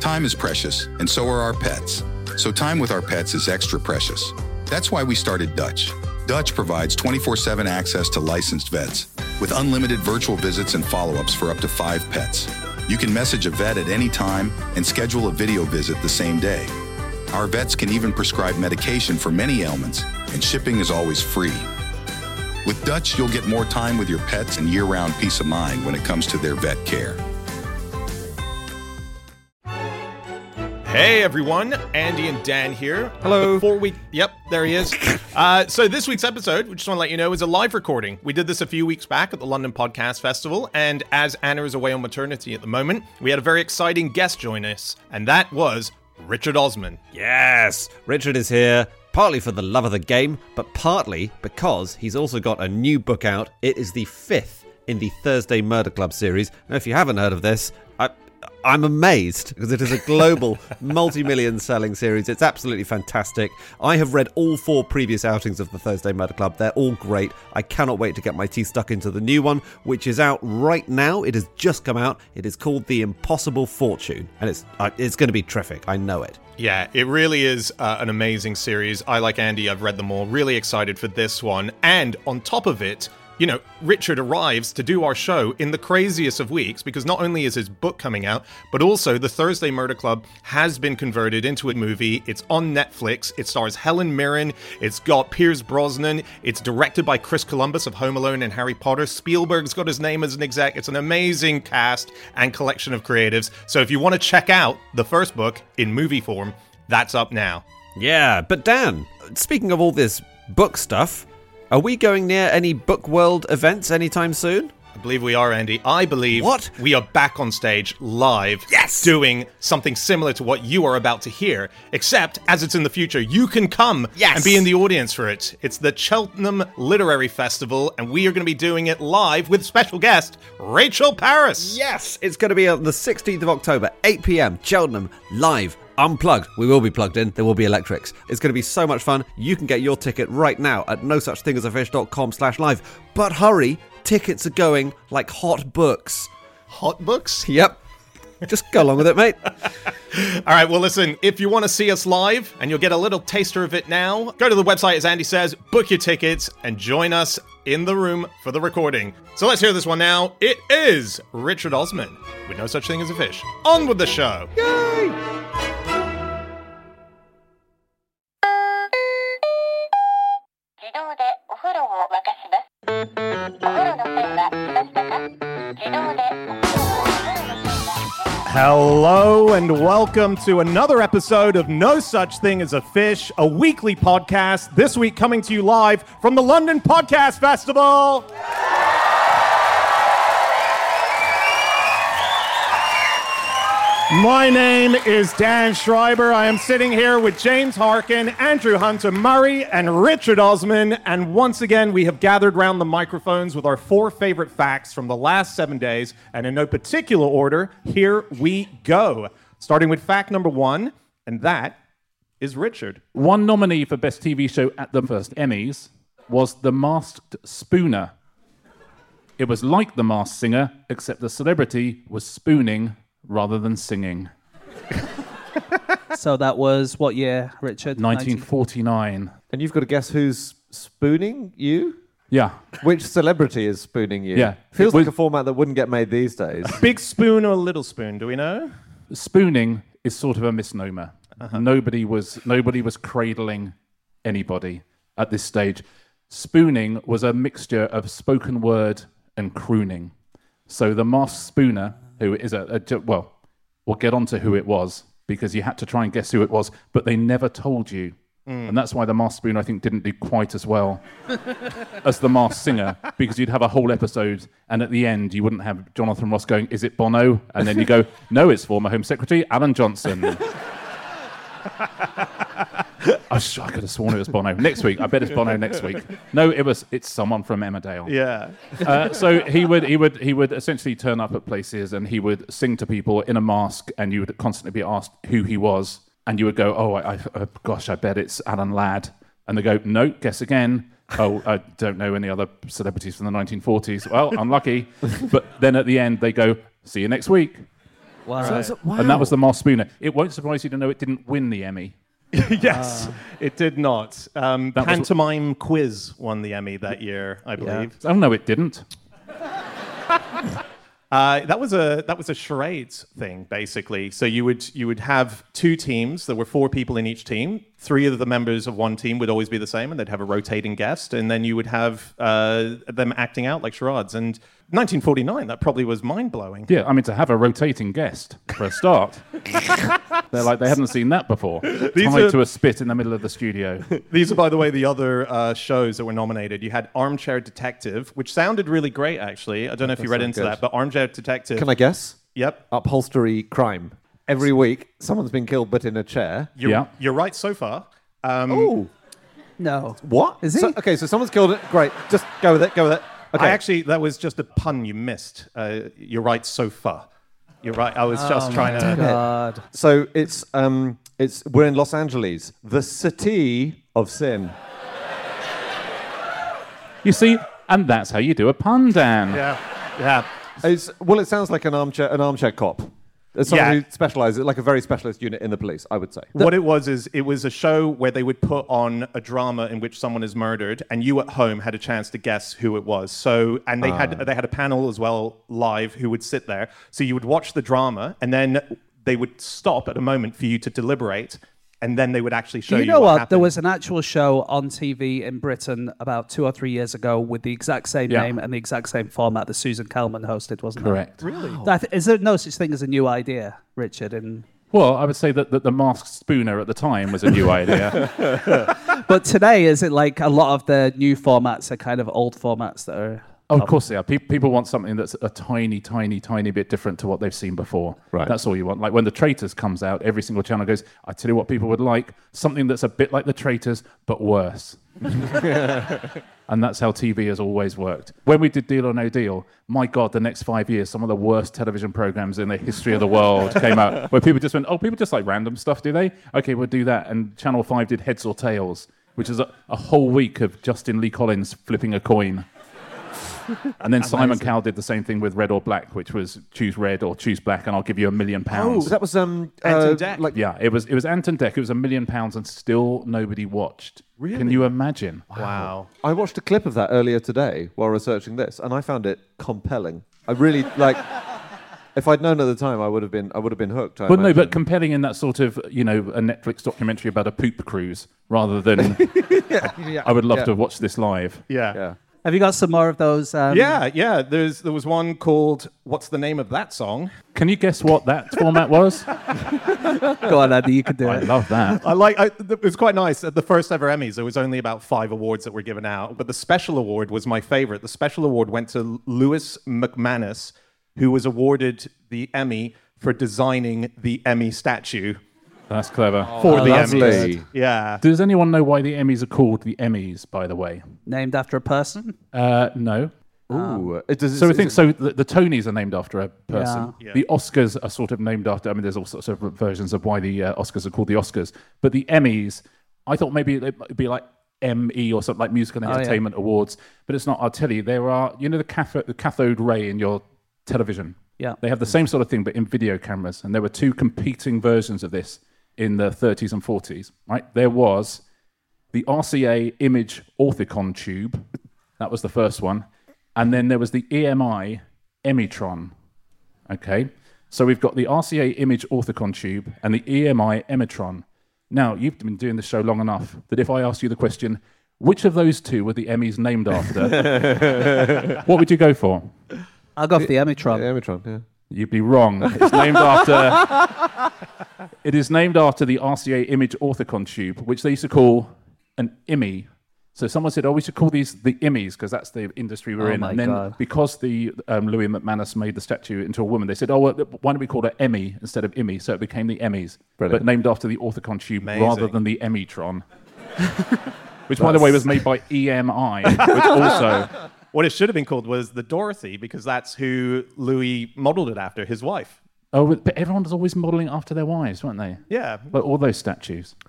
Time is precious, and so are our pets. So time with our pets is extra precious. That's why we started Dutch. Dutch provides 24/7 access to licensed vets with unlimited virtual visits and follow-ups for up to 5 pets. You can message a vet at any time and schedule a video visit the same day. Our vets can even prescribe medication for many ailments, and shipping is always free. With Dutch, you'll get more time with your pets and year-round peace of mind when it comes to their vet care. Hey everyone, Andy and Dan here. Hello. Yep, there he is. So this week's episode, we just want to let you know, is a live recording. We did this a few weeks back at the London Podcast Festival, and as Anna is away on maternity at the moment, we had a very exciting guest join us, and that was Richard Osman. Yes, Richard is here, partly for the love of the game, but partly because he's also got a new book out. It is the 5th in the Thursday Murder Club series. Now, if you haven't heard of this, I'm amazed, because it is a global, multi-million selling series. It's absolutely fantastic. I have read all 4 previous outings of the Thursday Murder Club. They're all great. I cannot wait to get my teeth stuck into the new one, which is out right now. It has just come out. It is called The Impossible Fortune, and it's going to be terrific. I know it. Yeah, it really is an amazing series. I, like Andy, I've read them all. Really excited for this one. And on top of it, you know, Richard arrives to do our show in the craziest of weeks, because not only is his book coming out, but also the Thursday Murder Club has been converted into a movie. It's on Netflix. It stars Helen Mirren. It's got Pierce Brosnan. It's directed by Chris Columbus of Home Alone and Harry Potter. Spielberg's got his name as an exec. It's an amazing cast and collection of creatives. So if you want to check out the first book in movie form, that's up now. Yeah, but Dan, speaking of all this book stuff, are we going near any Book World events anytime soon? I believe we are, Andy. I believe we are back on stage live, doing something similar to what you are about to hear, except as it's in the future, you can come and be in the audience for it. It's the Cheltenham Literary Festival, and we are going to be doing it live with special guest Rachel Parris. Yes, it's going to be on the 16th of October, 8 p.m, Cheltenham, live. Unplugged. We will be plugged in. There will be electrics. It's going to be so much fun. You can get your ticket right now at nosuchthingasafish.com/live. But hurry, tickets are going like hot books. Hot books? Yep. Just go along with it, mate. All right, well, listen, if you want to see us live, and you'll get a little taster of it now, go to the website, as Andy says, book your tickets, and join us in the room for the recording. So let's hear this one now. It is Richard Osman, with No Such Thing as a Fish. On with the show. Yay! Hello and welcome to another episode of No Such Thing as a Fish, a weekly podcast, this week coming to you live from the London Podcast Festival. My name is Dan Schreiber. I am sitting here with James Harkin, Andrew Hunter Murray, and Richard Osman. And once again, we have gathered round the microphones with our 4 favorite facts from the last 7 days. And in no particular order, here we go. Starting with fact number 1, and that is Richard. One nominee for Best TV Show at the first Emmys was The Masked Spooner. It was like The Masked Singer, except the celebrity was spooning rather than singing. So that was what year, Richard? 1949. And you've got to guess who's spooning you? Yeah. Which celebrity is spooning you? Yeah. Feels like a format that wouldn't get made these days. Big spoon or little spoon, do we know? Spooning is sort of a misnomer. Nobody was cradling anybody at this stage. Spooning was a mixture of spoken word and crooning. So the Masked Spooner, who is well, we'll get on to who it was, because you had to try and guess who it was, but they never told you. And that's why the Masked Spooner, I think, didn't do quite as well as the Masked Singer, because you'd have a whole episode, and at the end, you wouldn't have Jonathan Ross going, "Is it Bono?" And then you go, "No, it's former Home Secretary Alan Johnson." I could have sworn it was Bono. Next week, I bet it's Bono next week. No, it's someone from Emmerdale. Yeah. So he would essentially turn up at places and he would sing to people in a mask, and you would constantly be asked who he was, and you would go, "Oh, gosh, I bet it's Alan Ladd," and they go, "No, guess again." "Oh, I don't know any other celebrities from the 1940s. Well, unlucky. But then at the end they go, "See you next week." Wow. And that was the Moss Spooner. It won't surprise you to know it didn't win the Emmy. Yes, it did not. Pantomime Quiz won the Emmy that year, I believe. Oh, no, it didn't. That was a charades thing, basically. So you would have two teams. There were 4 people in each team. 3 of the members of one team would always be the same, and they'd have a rotating guest, and then you would have them acting out like charades. And 1949, that probably was mind-blowing. Yeah, I mean, to have a rotating guest for a start. They're like, they hadn't seen that before. Tied to a spit in the middle of the studio. These are, by the way, the other shows that were nominated. You had Armchair Detective, which sounded really great, actually. I don't know if you read into that, but Armchair Detective... Can I guess? Yep. Upholstery crime. Every week, someone's been killed, but in a chair. You're right so far. Oh. No. What? Is he? So someone's killed it. Great. Just go with it. Okay. That was just a pun you missed. You're right so far. You're right. I was just trying to... God. So it's we're in Los Angeles, the city of sin. You see, and that's how you do a pun, Dan. Yeah. It sounds like an armchair cop. It's someone who specializes, like a very specialist unit in the police, I would say. What it was a show where they would put on a drama in which someone is murdered, and you at home had a chance to guess who it was. So, and they had a panel as well live who would sit there. So you would watch the drama, and then they would stop at a moment for you to deliberate, and then they would actually show you. You know what? Happened. There was an actual show on TV in Britain about 2 or 3 years ago with the exact same name and the exact same format that Susan Kelman hosted, wasn't Correct. it? Really? Is there no such thing as a new idea, Richard? Well, I would say that the Masked Spooner at the time was a new idea. But today, is it like a lot of the new formats are kind of old formats that are... Oh, of course they are. People want something that's a tiny, tiny, tiny bit different to what they've seen before. Right. That's all you want. Like when The Traitors comes out, every single channel goes, I tell you what people would like, something that's a bit like The Traitors, but worse. And that's how TV has always worked. When we did Deal or No Deal, my God, the next 5 years, some of the worst television programs in the history of the world came out, where people just went, oh, people just like random stuff, do they? Okay, we'll do that. And Channel 5 did Heads or Tails, which is a whole week of Justin Lee Collins flipping a coin. And then Simon Cowell did the same thing with Red or Black, which was choose red or choose black, and I'll give you £1 million. Oh, that was Anton Deck. It was Anton Deck. It was £1 million, and still nobody watched. Really? Can you imagine? Wow. I watched a clip of that earlier today while researching this, and I found it compelling. I really like. If I'd known at the time, I would have been hooked. But no, but compelling in that sort of, a Netflix documentary about a poop cruise, rather than I would love to have watched this live. Yeah. Have you got some more of those? Yeah. There was one called "What's the Name of That Song?" Can you guess what that format was? Go on, Andy, you can do it. I love that. It was quite nice. At the first ever Emmys, there was only about 5 awards that were given out, but the special award was my favorite. The special award went to Lewis McManus, who was awarded the Emmy for designing the Emmy statue. That's clever. For the lovely. Emmys. Yeah. Does anyone know why the Emmys are called the Emmys, by the way? Named after a person? No. Ooh. The Tonys are named after a person. Yeah. Yeah. The Oscars are sort of named after, there's all sorts of versions of why the Oscars are called the Oscars. But the Emmys, I thought maybe it'd be like ME or something like Musical and Entertainment Awards. But it's not. I'll tell you, there are, the cathode ray in your television. Yeah. They have the same sort of thing, but in video cameras. And there were 2 competing versions of this in the 30s and 40s, right? There was the RCA Image Orthicon tube. That was the first one. And then there was the EMI Emitron. Okay? So we've got the RCA Image Orthicon tube and the EMI Emitron. Now, you've been doing this show long enough that if I asked you the question, which of those 2 were the Emmys named after? What would you go for? I'll go for the Emitron. The Emitron, yeah. You'd be wrong. It's named after. It is named after the RCA Image Orthicon tube, which they used to call an IMI. So someone said, "Oh, we should call these the IMIs because that's the industry we're in." My And then God. because the Louis McManus made the statue into a woman, they said, "Oh, well, why don't we call it Emmy instead of IMI?" So it became the Emmys, Brilliant. but named after the Orthicon tube Amazing. rather than the Emitron, which, by the way, was made by EMI, which also. What it should have been called was the Dorothy, because that's who Louis modeled it after, his wife. Oh, but everyone was always modelling after their wives, weren't they? Yeah. Like all those statues. Yeah.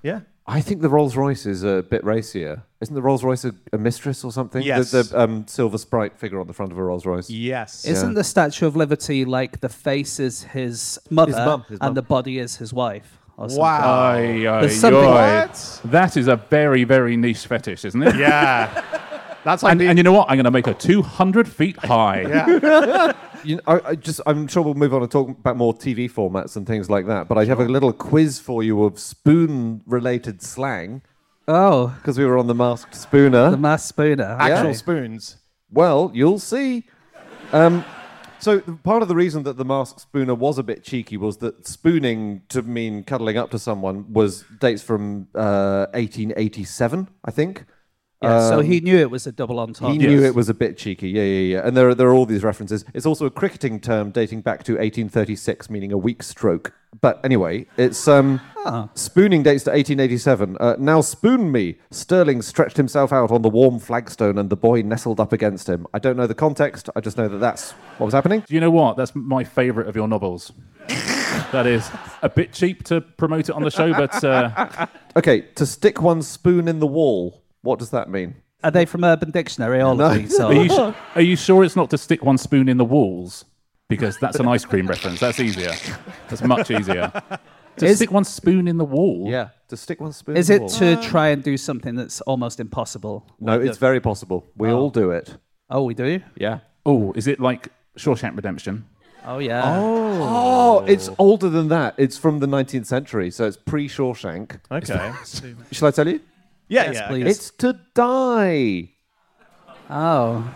I think the Rolls Royce is a bit racier. Isn't the Rolls Royce a mistress or something? Yes. The silver sprite figure on the front of a Rolls Royce. Yes. Isn't the Statue of Liberty like the face is his mother His mum. and the body is his wife? Or something? Wow. There's something- What? That is a very, very niche fetish, isn't it? Yeah. That's like And you know what? I'm going to make her 200 feet high. yeah. I'm sure we'll move on and talk about more TV formats and things like that. But I have a little quiz for you of spoon-related slang Oh, because we were on the Masked Spooner. the mass spooner. Actual Okay. spoons. Well, you'll see. So part of the reason that the Masked Spooner was a bit cheeky was that spooning to mean cuddling up to someone was dates from 1887, I think. Yeah, so he knew it was a double entendre. He knew it was a bit cheeky, yeah. And there are all these references. It's also a cricketing term dating back to 1836, meaning a weak stroke. But anyway, it's spooning dates to 1887. Now spoon me. Sterling stretched himself out on the warm flagstone and the boy nestled up against him. I don't know the context. I just know that that's what was happening. Do you know what? That's my favourite of your novels. That is a bit cheap to promote it on the show, but Okay, to stick one's spoon in the wall. What does that mean? Are they from Urban Dictionary, all of these? Or? are you sure it's not to stick one spoon in the walls? Because that's an ice cream reference. That's easier. That's much easier. To stick one spoon in the wall? Yeah, to stick one's spoon Is in the it wall. to try and do something that's almost impossible? No, it's very possible. We all do it. Oh, we do? Yeah. Oh, is it like Shawshank Redemption? Oh, yeah. Oh, it's older than that. It's from the 19th century, so it's pre-Shawshank. Okay. Shall I tell you? Yeah, Yes, yeah. please. It's to die. Oh.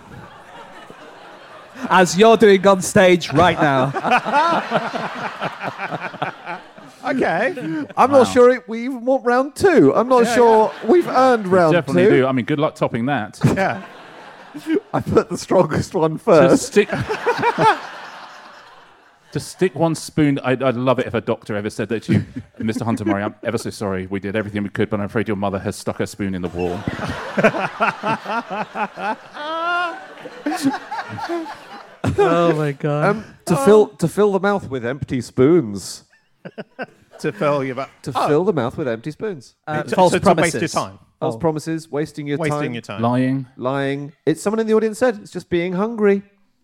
As you're doing on stage right now. Okay. I'm not sure we even want round two. I'm not sure we've earned round Definitely two. do. I mean, good luck topping that. Yeah. I put the strongest one to first. stick... To stick one spoon, I'd love it if a doctor ever said that to you, Mr. Hunter Murray, I'm ever so sorry. We did everything we could, but I'm afraid your mother has stuck her spoon in the wall. Oh, my God. To fill the mouth with empty spoons. To fill you back. Fill the mouth with empty spoons. False to promises. waste your time. False promises, wasting your Wasting time, your time. Lying. lying. It's someone in the audience said it's just being hungry.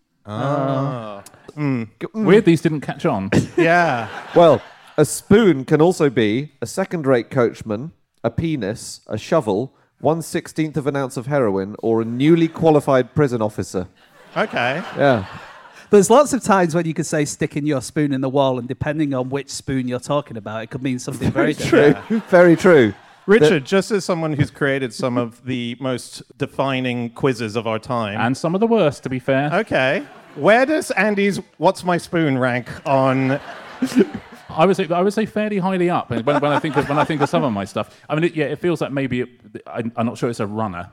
Weird these didn't catch on. Yeah. Well, a spoon can also be a second-rate coachman, a penis, a shovel, 1/16 of an ounce of heroin, or a newly qualified prison officer. Okay. Yeah. There's lots of times when you could say sticking your spoon in the wall, and depending on which spoon you're talking about, it could mean something very different. True. Very true. Richard, just as someone who's created some of the most defining quizzes of our time. And some of the worst, to be fair. Okay. Where does Andy's What's My Spoon rank on... I would say fairly highly up. And when I think of some of my stuff, I mean, it feels like maybe I'm not sure it's a runner.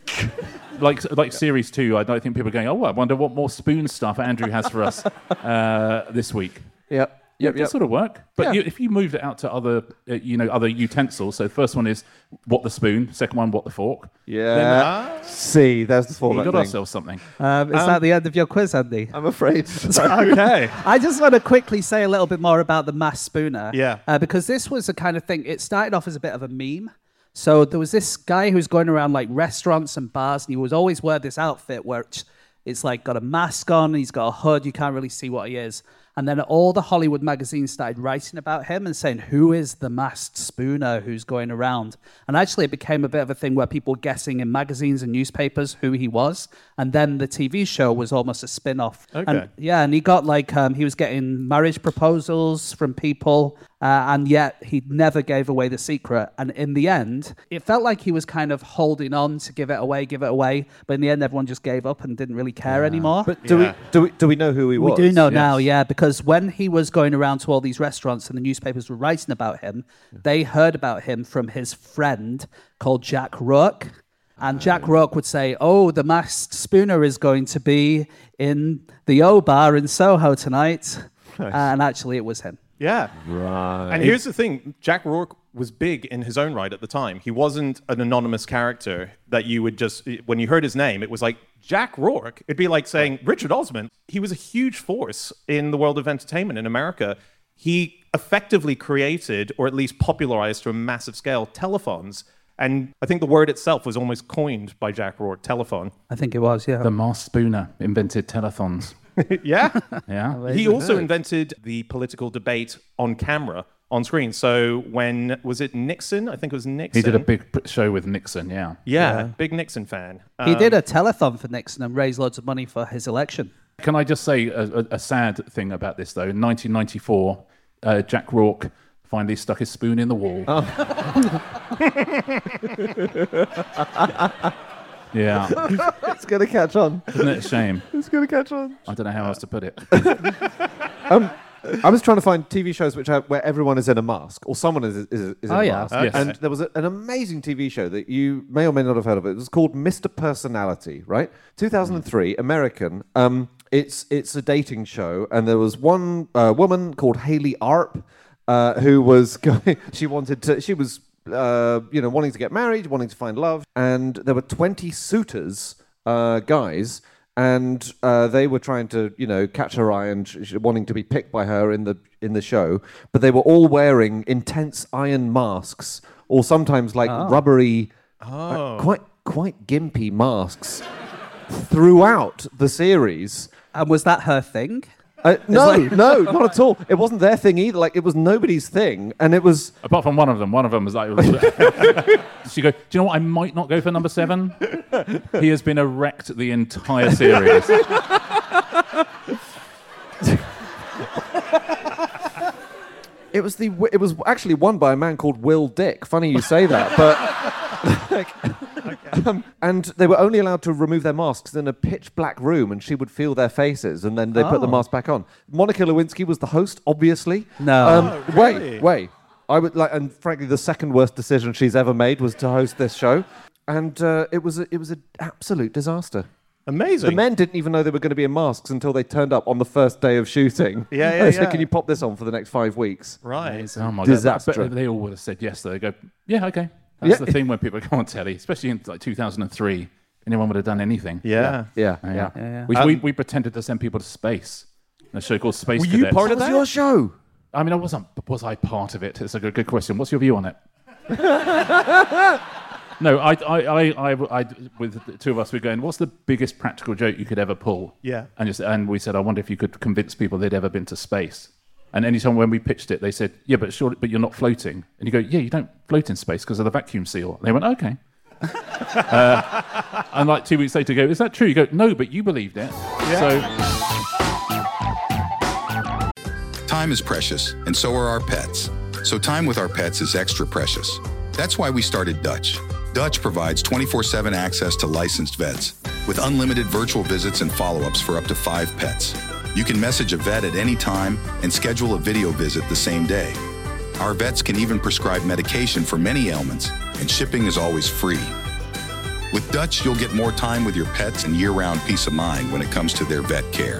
Like series 2, I don't think people are going, oh, I wonder what more spoon stuff Andrew has for us this week. Yep. That sort of work. But Yeah. if you moved it out to other utensils, so the first one is what the spoon, second one what the fork. Yeah. See, there's the We format got thing. ourselves something. Is that the end of your quiz, Andy? I'm afraid. Okay. I just want to quickly say a little bit more about the mass spooner. Yeah. Because this was the kind of thing, it started off as a bit of a meme. So there was this guy who's going around like restaurants and bars, and he was always wear this outfit where it's like got a mask on, and he's got a hood, you can't really see what he is. And then all the Hollywood magazines started writing about him and saying, who is the masked spooner who's going around? And actually it became a bit of a thing where people were guessing in magazines and newspapers who he was. And then the TV show was almost a spin-off. Okay. And he got like, he was getting marriage proposals from people, and yet he never gave away the secret. And in the end, it felt like he was kind of holding on to give it away. But in the end, everyone just gave up and didn't really care anymore. But do we know who he We was? do know now, yeah, because when he was going around to all these restaurants and the newspapers were writing about him, they heard about him from his friend called Jack Rourke. And Jack Rourke would say, oh, the masked spooner is going to be in the O Bar in Soho tonight. And actually, it was him. Yeah. Right. And here's the thing. Jack Rourke was big in his own right at the time. He wasn't an anonymous character that you would just... When you heard his name, it was like, Jack Rourke. It'd be like saying Richard Osman. He was a huge force in the world of entertainment in America. He effectively created, or at least popularized to a massive scale, telephones. And I think the word itself was almost coined by Jack Rourke, telephone. I think it was, yeah. The masked spooner invented telethons. Yeah. Yeah. He also invented the political debate on camera, on screen. So when, was it Nixon? I think it was Nixon. He did a big show with Nixon, yeah. Yeah, big Nixon fan. He did a telethon for Nixon and raised loads of money for his election. Can I just say a sad thing about this, though? In 1994, Jack Rourke finally stuck his spoon in the wall. Yeah. It's going to catch on. Isn't it a shame? It's going to catch on. I don't know how else to put it. I was trying to find TV shows where everyone is in a mask, or someone is in a mask. Yes. And there was an amazing TV show that you may or may not have heard of. It was called Mr. Personality, right? 2003, American. It's a dating show, and there was one woman called Hayley Arp who was going. She was wanting to get married, wanting to find love, and there were 20 suitors, guys. And they were trying to, catch her eye and wanting to be picked by her in the show. But they were all wearing intense iron masks, or sometimes like rubbery, quite gimpy masks throughout the series. And was that her thing? No, not at all. It wasn't their thing either. Like, it was nobody's thing, and it was. Apart from one of them. One of them was like. She go, do you know what? I might not go for number 7. He has been erect the entire series. It was actually won by a man called Will Dick. Funny you say that, but and they were only allowed to remove their masks in a pitch black room, and she would feel their faces, and then they put the mask back on. Monica Lewinsky was the host, obviously. No, wait. I would like, and frankly, the second worst decision she's ever made was to host this show, and it was an absolute disaster. Amazing. The men didn't even know they were going to be in masks until they turned up on the first day of shooting. Yeah. They said, "Can you pop this on for the next 5 weeks?" Right. Oh my Disaster. God. But they all would have said yes, though. They go, yeah, okay. That's the thing when people go on telly, especially in like 2003. Anyone would have done anything. Yeah. We pretended to send people to space. A show called Space Were Cadets. you part of What that? was your show? I mean, was I part of it? It's a good question. What's your view on it? No, I, with the two of us, we're going, what's the biggest practical joke you could ever pull? Yeah. And we said, I wonder if you could convince people they'd ever been to space. And anytime when we pitched it, they said, yeah, but you're not floating. And you go, yeah, you don't float in space because of the vacuum seal. And they went, okay. And like 2 weeks later, you go, is that true? You go, no, but you believed it. Yeah. So time is precious, and so are our pets. So time with our pets is extra precious. That's why we started Dutch. Dutch provides 24/7 access to licensed vets with unlimited virtual visits and follow-ups for up to 5 pets. You can message a vet at any time and schedule a video visit the same day. Our vets can even prescribe medication for many ailments, and shipping is always free. With Dutch, you'll get more time with your pets and year-round peace of mind when it comes to their vet care.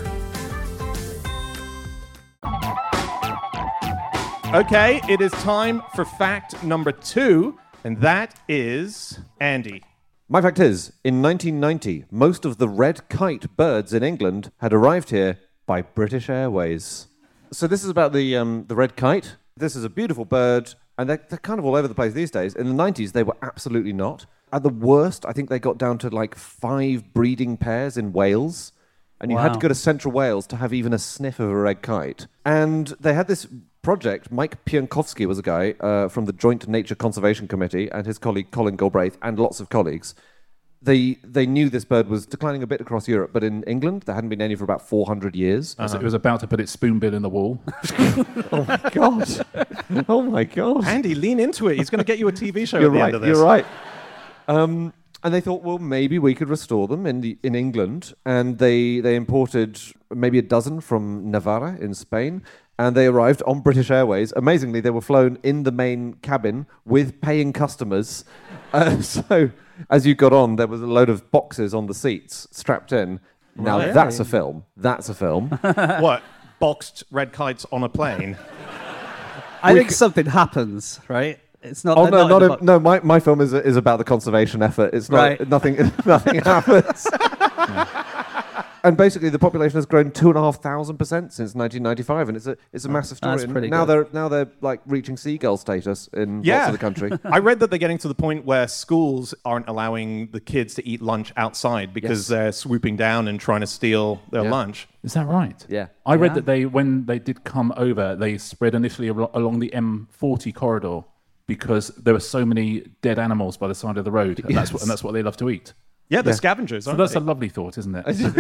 Okay, it is time for fact number 2, and that is Andy. My fact is, in 1990, most of the red kite birds in England had arrived here by British Airways. So this is about the red kite. This is a beautiful bird, and they're kind of all over the place these days. In the 90s, they were absolutely not. At the worst, I think they got down to like 5 breeding pairs in Wales. And you had to go to Central Wales to have even a sniff of a red kite. And they had this project. Mike Piankowski was a guy from the Joint Nature Conservation Committee, and his colleague Colin Galbraith, and lots of colleagues. They knew this bird was declining a bit across Europe, but in England, there hadn't been any for about 400 years. It was about to put its spoonbill in the wall. Oh, my God. Oh, my God. Andy, lean into it. He's going to get you a TV show You're at the right, end of this. You're right. And they thought, well, maybe we could restore them in England. And they imported maybe a dozen from Navarra in Spain. And they arrived on British Airways. Amazingly, they were flown in the main cabin with paying customers. So as you got on, there was a load of boxes on the seats strapped in. Now, that's a film. That's a film. What? Boxed red kites on a plane? I think something happens, right? It's not. Oh no! My film is about the conservation effort. It's not nothing. Nothing happens. And basically, the population has grown 2,500% since 1995, and it's a massive story. That's And pretty now good. they're like reaching seagull status in lots of the country. I read that they're getting to the point where schools aren't allowing the kids to eat lunch outside because they're swooping down and trying to steal their lunch. Is that right? Yeah. I read that when they did come over, they spread initially along the M40 corridor because there were so many dead animals by the side of the road, and that's what they love to eat. Yeah, the scavengers. So aren't that's they? a lovely thought, isn't it?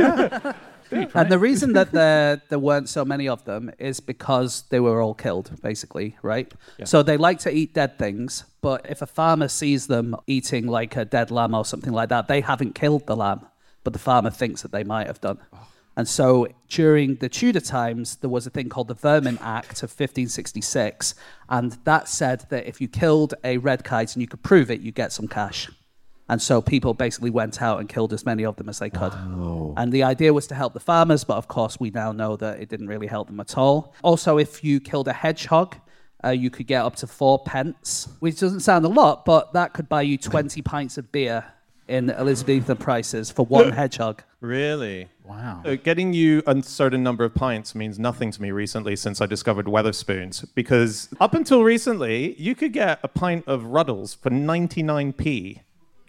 And the reason that there weren't so many of them is because they were all killed, basically, right? Yeah. So they like to eat dead things, but if a farmer sees them eating like a dead lamb or something like that, they haven't killed the lamb, but the farmer thinks that they might have done. And so during the Tudor times, there was a thing called the Vermin Act of 1566, and that said that if you killed a red kite and you could prove it, you get some cash. And so people basically went out and killed as many of them as they could. Wow. And the idea was to help the farmers, but of course we now know that it didn't really help them at all. Also, if you killed a hedgehog, you could get up to 4 pence, which doesn't sound a lot, but that could buy you 20 pints of beer in Elizabethan prices for one hedgehog. Really? Wow. Getting you a certain number of pints means nothing to me recently since I discovered Weatherspoons, because up until recently, you could get a pint of Ruddles for 99p.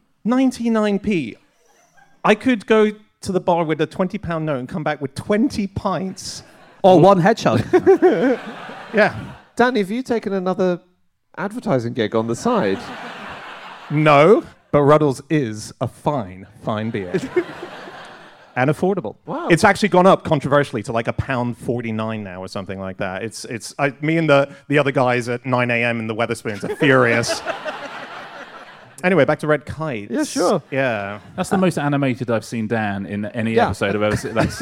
99p. I could go to the bar with a £20 note and come back with 20 pints. Or one hedgehog. Yeah. Danny, have you taken another advertising gig on the side? No, but Ruddles is a fine beer. And affordable. Wow. It's actually gone up controversially to like £1.49 now or something like that. Me and the other guys at 9 a.m. in the Weatherspoons are furious. Anyway, back to Red Kites. Yeah, sure. Yeah. That's the most animated I've seen Dan in any episode I've ever seen. That's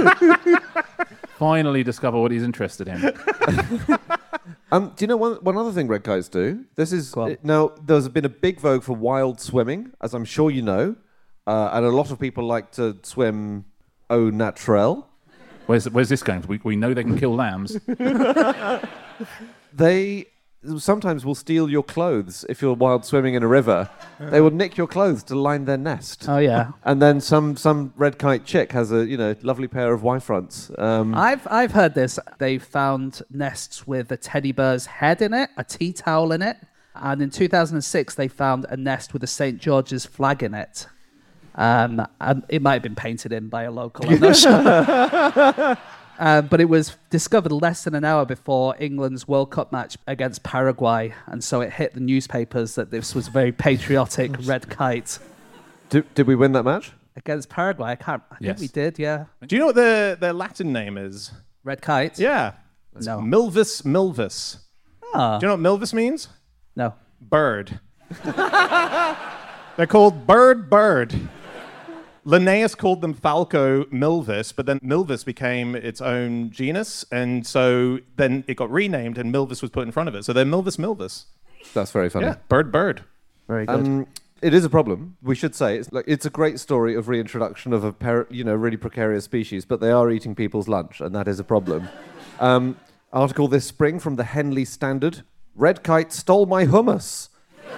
finally discover what he's interested in. Do you know one other thing red kites do? This is now there's been a big vogue for wild swimming, as I'm sure you know, and a lot of people like to swim au naturel. Where's this going? We know they can kill lambs. They sometimes will steal your clothes if you're wild swimming in a river. They will nick your clothes to line their nest. Oh yeah. And then some red kite chick has a lovely pair of Y fronts. I've heard this. They found nests with a teddy bear's head in it, a tea towel in it, and in 2006 they found a nest with a St. George's flag in it. And it might have been painted in by a local, I'm not sure. But it was discovered less than an hour before England's World Cup match against Paraguay, and so it hit the newspapers that this was a very patriotic red kite. Did we win that match? Against Paraguay? I think we did, yeah. Do you know what their Latin name is? Red kite? Yeah. No. Milvus milvus. Ah. Do you know what milvus means? No. Bird. They're called bird. Linnaeus called them Falco milvus, but then milvus became its own genus, and so then it got renamed, and milvus was put in front of it. So they're milvus. That's very funny. Yeah, bird. Very good. It is a problem. We should say it's a great story of reintroduction of a really precarious species, but they are eating people's lunch, and that is a problem. Article this spring from the Henley Standard: Red kite stole my hummus.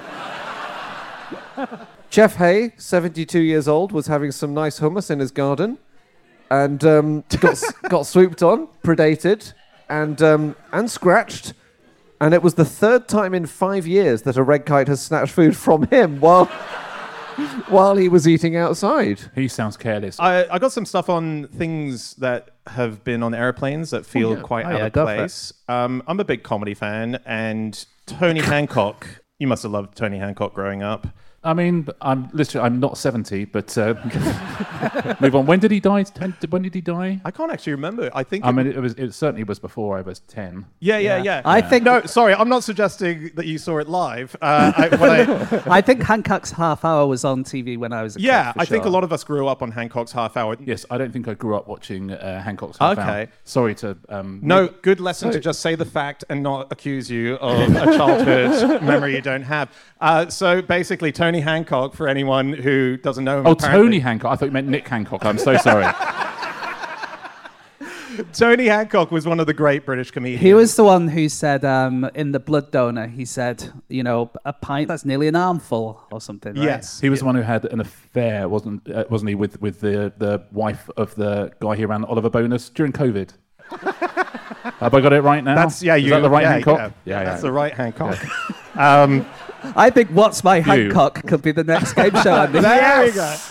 Jeff Hay, 72 years old, was having some nice hummus in his garden, and got swooped on, predated, and scratched. And it was the third time in 5 years that a red kite has snatched food from him while he was eating outside. He sounds careless. I got some stuff on things that have been on airplanes that feel quite out of place. I'm a big comedy fan, and Tony Hancock. You must have loved Tony Hancock growing up. I mean, I'm not 70, but move on. When did he die? When did he die? I can't actually remember. I think. It certainly was before I was 10. Yeah. I think. No, sorry, I'm not suggesting that you saw it live. I think Hancock's Half Hour was on TV when I was a kid. Yeah, I think a sure. lot of us grew up on Hancock's Half Hour. Yes, I don't think I grew up watching Hancock's Half Hour. Okay. Sorry to. No, good lesson to just say the fact and not accuse you of a childhood memory you don't have. So basically, Tony Hancock, for anyone who doesn't know him. Oh, Tony Hancock. I thought you meant Nick Hancock. I'm so sorry. Tony Hancock was one of the great British comedians. He was the one who said in The Blood Donor, he said, a pint that's nearly an armful or something, right? Yes. He was the one who had an affair, wasn't he, with the wife of the guy who ran Oliver Bonus during COVID? Have I got it right now? Is that the right Hancock? Yeah, that's the right Hancock. I think What's My Hancock could be the next game show. Andy. There we go.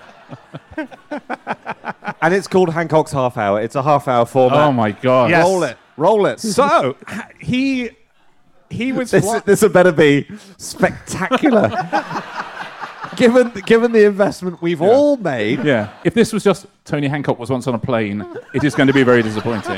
And it's called Hancock's Half Hour. It's a half-hour format. Oh my God! Yes. Roll it. So he was. This had better be spectacular. given the investment we've all made. Yeah. If this was just Tony Hancock was once on a plane, it is going to be very disappointing.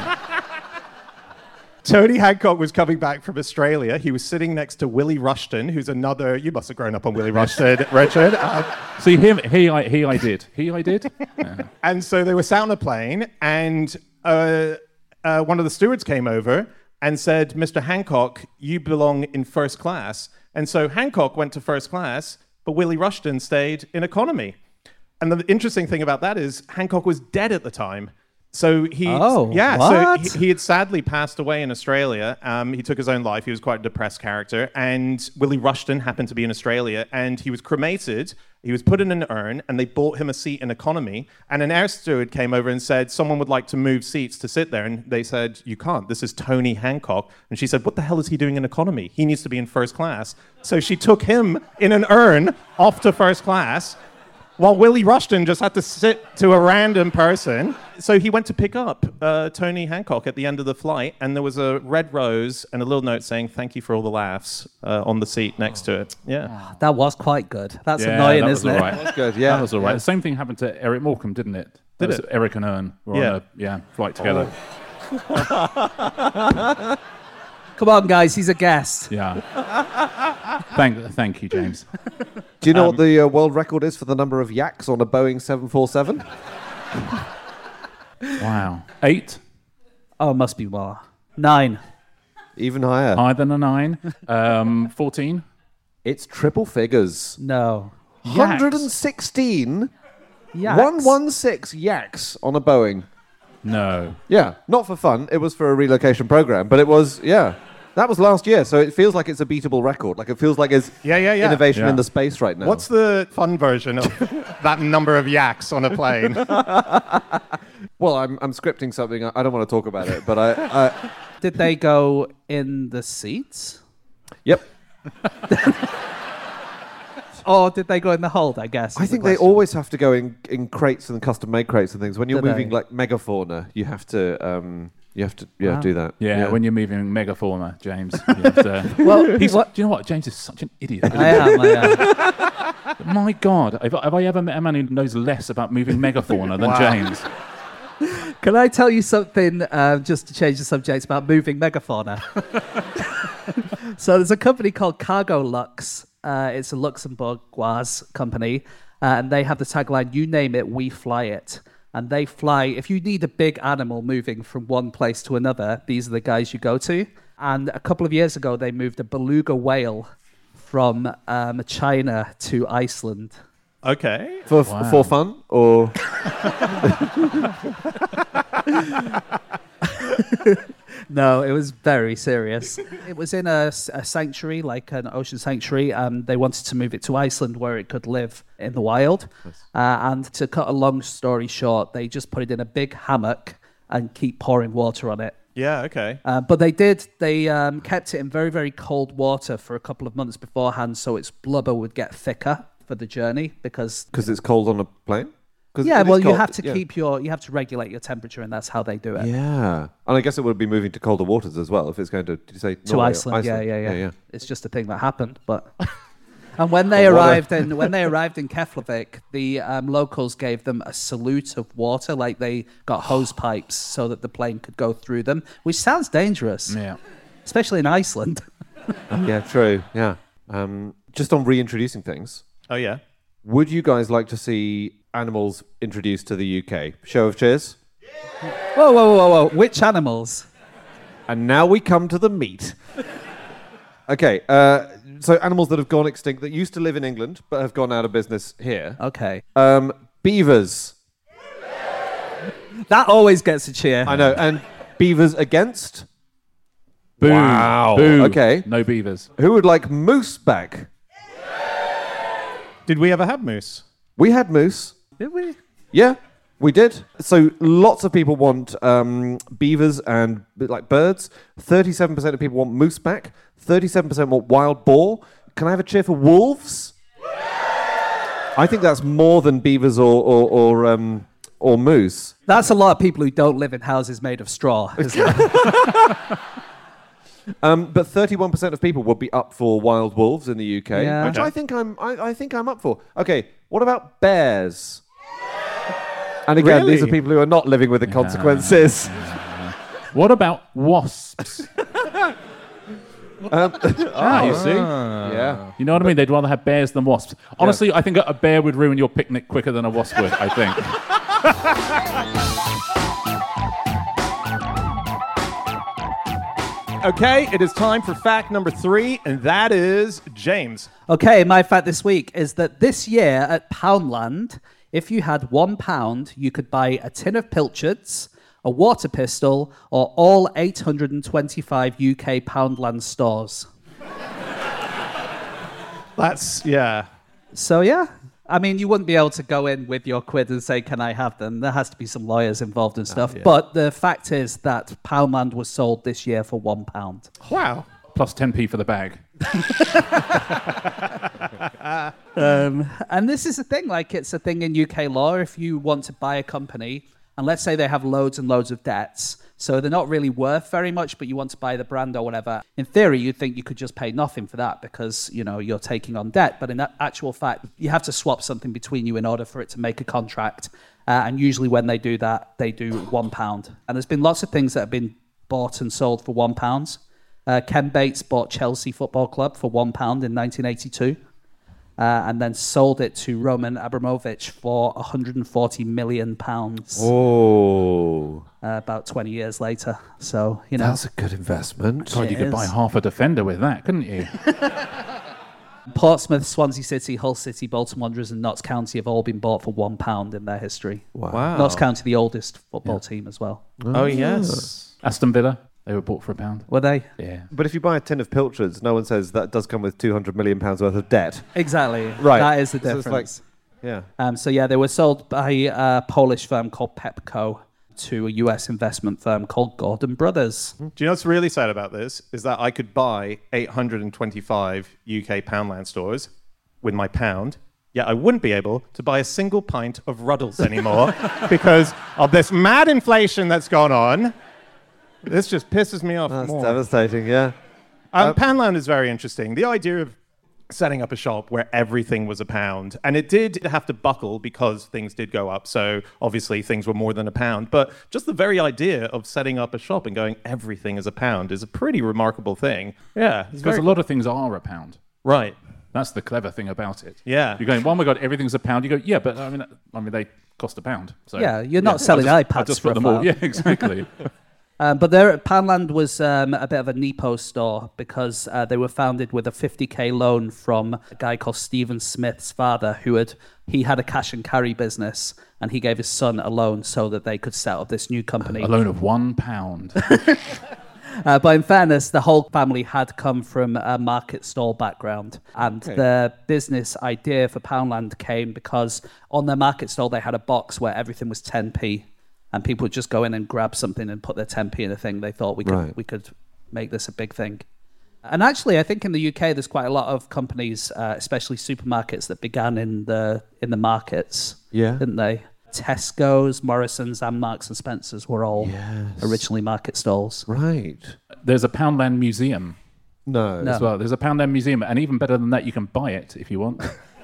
Tony Hancock was coming back from Australia. He was sitting next to Willie Rushton, who's another. You must have grown up on Willie Rushton, Richard. See him. He I did. Yeah. And so they were sat on a plane, and one of the stewards came over and said, "Mr. Hancock, you belong in first class." And so Hancock went to first class, but Willie Rushton stayed in economy. And the interesting thing about that is Hancock was dead at the time. So he had sadly passed away in Australia. He took his own life. He was quite a depressed character. And Willie Rushton happened to be in Australia, and he was cremated. He was put in an urn, and they bought him a seat in economy. And an air steward came over and said, someone would like to move seats to sit there. And they said, you can't. This is Tony Hancock. And she said, what the hell is he doing in economy? He needs to be in first class. So she took him in an urn off to first class, while Willie Rushton just had to sit to a random person. So he went to pick up Tony Hancock at the end of the flight, and there was a red rose and a little note saying, thank you for all the laughs on the seat next to it. Yeah. That was quite good. That's annoying, isn't it? That's good, yeah. That was all right. The same thing happened to Eric Morecambe, didn't it? Did it? Eric and Ern were on a flight together. Come on, guys. He's a guest. Yeah. Thank you, James. Do you know what the world record is for the number of yaks on a Boeing 747? Wow. 8? Oh, it must be more. 9. Even higher. Higher than a 9. 14? It's triple figures. No. 116. Yaks. 116 yaks on a Boeing. No. Yeah, not for fun. It was for a relocation program, but it was, that was last year, so it feels like it's a beatable record. Like, it feels like it's innovation in the space right now. What's the fun version of that number of yaks on a plane? Well, I'm scripting something. I don't want to talk about it, but I Did they go in the seats? Yep. Or did they go in the hold, I guess? I think they always have to go in crates and custom-made crates and things. When you're Do moving they? like megafauna, you have to do that. Yeah, when you're moving megafauna, James. You have to, Well, do you know what? James is such an idiot. I am. My God, have I ever met a man who knows less about moving megafauna than James? Can I tell you something, just to change the subject, about moving megafauna? So there's a company called Cargo Lux. It's a Luxembourgeois company, and they have the tagline, you name it, we fly it. And they fly, if you need a big animal moving from one place to another, these are the guys you go to. And a couple of years ago, they moved a beluga whale from China to Iceland. Okay. For fun or No, it was very serious. It was in a sanctuary, like an ocean sanctuary. They wanted to move it to Iceland where it could live in the wild. And to cut a long story short, they just put it in a big hammock and keep pouring water on it. Yeah, okay. But they kept it in very, very cold water for a couple of months beforehand so its blubber would get thicker for the journey because it's cold on a plane? Yeah, well, you have to you have to regulate your temperature, and that's how they do it. Yeah, and I guess it would be moving to colder waters as well if it's going to. Did you say to Norway Iceland? Yeah. It's just a thing that happened, but. And when they arrived in Keflavik, the locals gave them a salute of water, like they got hose pipes so that the plane could go through them, which sounds dangerous. Yeah, especially in Iceland. Yeah, true. Yeah. Just on reintroducing things. Oh yeah. Would you guys like to see animals introduced to the UK? Show of cheers. Whoa. Which animals? And now we come to the meat. Okay, so animals that have gone extinct, that used to live in England, but have gone out of business here. Okay. Beavers. That always gets a cheer. I know. And beavers against? Boo. Wow. Boo. Okay. No beavers. Who would like moose back? Did we ever have moose? We had moose. Did we? Yeah, we did. So lots of people want beavers and like birds. 37% of people want moose back. 37% want wild boar. Can I have a cheer for wolves? I think that's more than beavers or moose. That's a lot of people who don't live in houses made of straw. Isn't it? But 31% of people would be up for wild wolves in the UK, Yeah. which I think I'm up for. Okay, what about bears? And again, these are Really? people who are not living with the consequences. What about wasps? You see? Yeah. You know what I mean? They'd rather have bears than wasps. Honestly, I think a bear would ruin your picnic quicker than a wasp would, I think. Okay, it is time for fact number 3, and that is James. Okay, my fact this week is that this year at Poundland, if you had £1, you could buy a tin of pilchards, a water pistol, or all 825 UK Poundland stores. Yeah. So yeah, I mean, you wouldn't be able to go in with your quid and say, "Can I have them?" There has to be some lawyers involved and stuff. But the fact is that Poundland was sold this year for £1. Wow. Plus 10p for the bag. And this is the thing, like it's a thing in UK law. If you want to buy a company, and let's say they have loads and loads of debts, so they're not really worth very much, but you want to buy the brand or whatever, in theory, you'd think you could just pay nothing for that because, you know, you're taking on debt. But in that actual fact, you have to swap something between you in order for it to make a contract. And usually when they do that, they do £1. And there's been lots of things that have been bought and sold for £1. Ken Bates bought Chelsea Football Club for £1 in 1982. And then sold it to Roman Abramovich for £140 million Oh, about 20 years later. So, you know. that's a good investment. God, you could buy half a defender with that, couldn't you? Portsmouth, Swansea City, Hull City, Bolton Wanderers and Notts County have all been bought for £1 in their history. Wow. Notts County, the oldest football team as well. Oh, yes. Aston Villa, they were bought for £1. Were they? Yeah. But if you buy a tin of pilchards, no one says that does come with £200 million worth of debt. Exactly. Right. That is the So it's difference. Yeah. So yeah, they were sold by a Polish firm called Pepco to a US investment firm called Gordon Brothers. Do you know what's really sad about this? Is that I could buy 825 UK Poundland stores with my pound, yet I wouldn't be able to buy a single pint of Ruddles anymore because of this mad inflation that's gone on. This just pisses me off That's more. devastating, yeah. Poundland is very interesting. The idea of setting up a shop where everything was £1, and it did have to buckle because things did go up. So obviously things were more than £1. But just the very idea of setting up a shop and going everything is £1 is a pretty remarkable thing. Yeah, it's Because very a lot of things are £1. right. That's the clever thing about it. Yeah. You're going, oh my God, everything's £1. You go, yeah, but I mean they cost £1. So Yeah, you're not selling I iPads just for put a them all. pound. Yeah, exactly. But Poundland was a bit of a Nepo store because they were founded with a 50k loan from a guy called Stephen Smith's father, he had a cash and carry business, and he gave his son a loan so that they could set up this new company. A loan of £1. But in fairness, the whole family had come from a market stall background. And the business idea for Poundland came because on their market stall, they had a box where everything was 10p. And people would just go in and grab something and put their 10p in a thing. They thought we could make this a big thing. And actually, I think in the UK, there's quite a lot of companies, especially supermarkets, that began in the markets, didn't they? Tesco's, Morrison's, and Marks and Spencer's were all originally market stalls. Right. There's a Poundland Museum No. as well. There's a Poundland Museum, and even better than that, you can buy it if you want.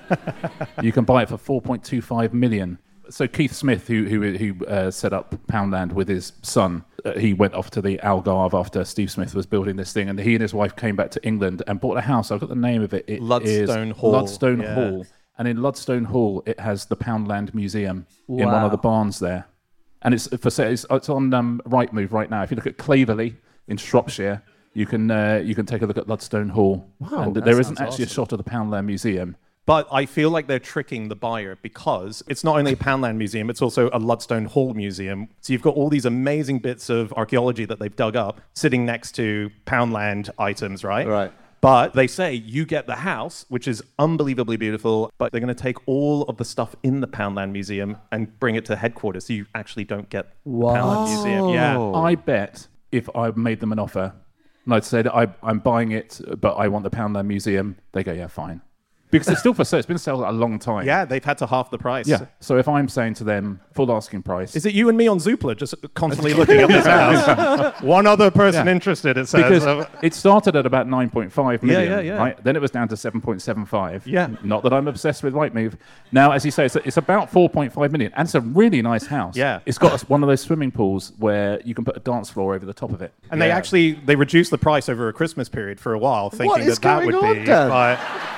You can buy it for $4.25 million. So Keith Smith, who set up Poundland with his son, he went off to the Algarve after Steve Smith was building this thing, and he and his wife came back to England and bought a house. I've got the name of it. It Ludstone is Hall. Ludstone Yeah. Hall. And in Ludstone Hall, it has the Poundland Museum in one Wow. of the barns there. And it's for sale. It's on Rightmove right now. If you look at Claverley in Shropshire, you can take a look at Ludstone Hall. Wow, and that there isn't sounds actually a shot of the Poundland Museum, But I feel like they're tricking the buyer because it's not only a Poundland museum, it's also a Ludstone Hall museum. So you've got all these amazing bits of archaeology that they've dug up sitting next to Poundland items, right? Right. But they say you get the house, which is unbelievably beautiful, but they're going to take all of the stuff in the Poundland Museum and bring it to headquarters, so you actually don't get the Poundland Museum. Yeah. I bet if I made them an offer and I'd said I'm buying it, but I want the Poundland Museum, they go, yeah, fine. Because it's still for sale. It's been sold a long time. Yeah, they've had to half the price. Yeah. So if I'm saying to them, full asking price. Is it you and me on Zoopla just constantly looking at this house? One other person interested, it says. Because it started at about 9.5 million, yeah. right? Then it was down to 7.75. Yeah. Not that I'm obsessed with Rightmove. Now, as you say, it's about 4.5 million. And it's a really nice house. Yeah. It's got one of those swimming pools where you can put a dance floor over the top of it. And they reduced the price over a Christmas period for a while, thinking is that would going on, be... Dan? Like,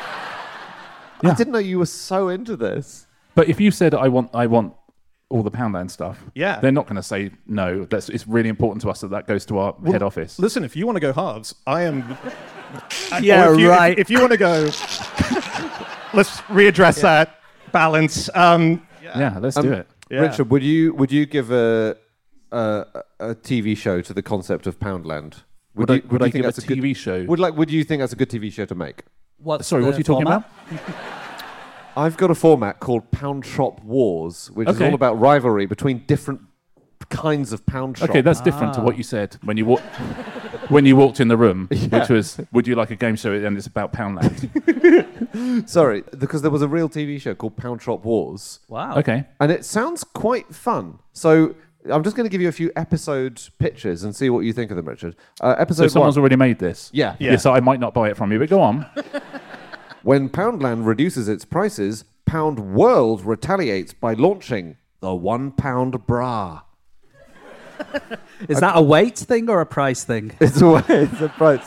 I didn't know you were so into this. But if you said, I want all the Poundland stuff, Yeah. they're not going to say no. It's really important to us that goes to our head office. listen, if you want to go halves, I am... Yeah, Or right. If you want to go... Let's readdress that balance. Yeah, let's do it. Yeah. Richard, would you give a TV show to the concept of Poundland? Would I you think give a that's good- TV show? Would you think that's a good TV show to make? Sorry, what are you talking about? I've got a format called Pound Shop Wars, which is Okay. all about rivalry between different kinds of pound shop. Okay, that's different to what you said when you walked in the room, which was, would you like a game show? And it's about Poundland. Sorry, because there was a real TV show called Pound Shop Wars, Wow. Okay. and it sounds quite fun. So I'm just going to give you a few episode pitches and see what you think of them, Richard. So Episode someone's one. already made this. Yeah. Yeah. So I might not buy it from you, but go on. When Poundland reduces its prices, Pound World retaliates by launching the £1 bra. Is that a weight thing or a price thing? It's a price.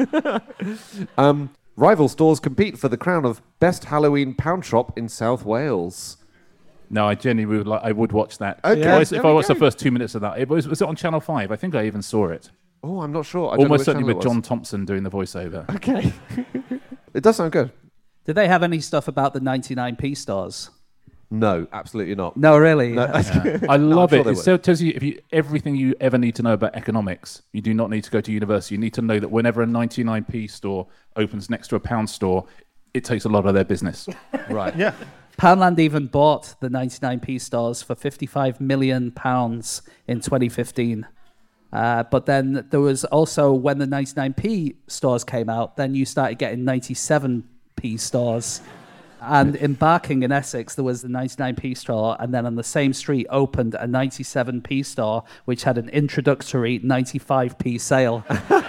Rival stores compete for the crown of best Halloween pound shop in South Wales. No, I genuinely I would watch that. Okay, If there I we watched go. the first 2 minutes of that, was it on Channel 5? I think I even saw it. Oh, I'm not sure. I don't know Almost which certainly channel with it was. John Thompson doing the voiceover. Okay. It does sound good. Did they have any stuff about the 99p stores? No, absolutely not. No, really. I love sure it. they It would. tells you everything you ever need to know about economics. You do not need to go to university. You need to know that whenever a 99p store opens next to a pound store, it takes a lot of their business. Right. Yeah. Poundland even bought the 99p stores for £55 million in 2015. But then there was also, when the 99p stores came out, then you started getting 97p stores. And in Barking in Essex, there was the 99p store, and then on the same street opened a 97p store, which had an introductory 95p sale.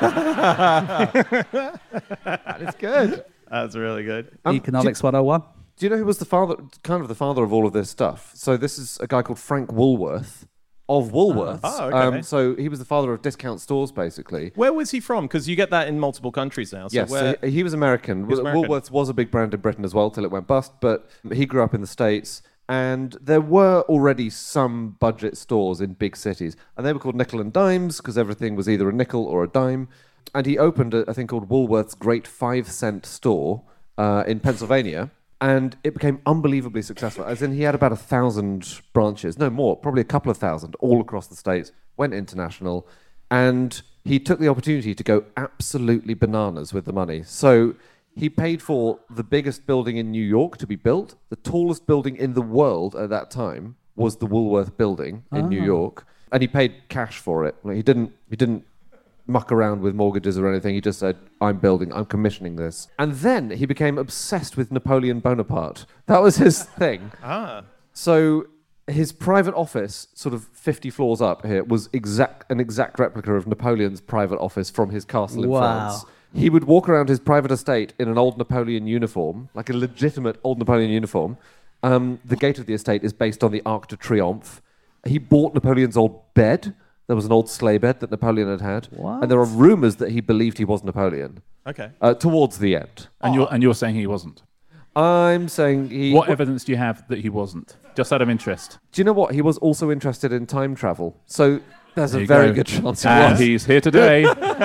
That is good. That's really good. Economics 101. Do you know who was the father of all of this stuff? So this is a guy called Frank Woolworth of Woolworths. Oh, okay. So he was the father of discount stores, basically. Where was he from? Because you get that in multiple countries now. So Yes, where... so he was American. was American. Woolworths was a big brand in Britain as well till it went bust, but he grew up in the States, and there were already some budget stores in big cities, and they were called nickel and dimes because everything was either a nickel or a dime. And he opened a thing called Woolworths Great 5-Cent Store in Pennsylvania, and it became unbelievably successful. As in, he had about 1,000 branches, no more, probably a couple of thousand, all across the states, went international, and he took the opportunity to go absolutely bananas with the money. So he paid for the biggest building in New York to be built. The tallest building in the world at that time was the Woolworth Building in New York, and he paid cash for it. Like, he didn't muck around with mortgages or anything. He just said, I'm commissioning this. And then he became obsessed with Napoleon Bonaparte. That was his thing. So his private office, sort of 50 floors up here, was an exact replica of Napoleon's private office from his castle in Wow. France. He would walk around his private estate in an old Napoleon uniform, like a legitimate old Napoleon uniform. The gate of the estate is based on the Arc de Triomphe. He bought Napoleon's old bed. There was an old sleigh bed that Napoleon had had. What? And there are rumours that he believed he was Napoleon Okay. towards the end. And you're saying he wasn't. I'm saying he... What evidence do you have that he wasn't? Just out of interest. Do you know what? He was also interested in time travel. So There's There a you very go. good chance he And was. he's here today.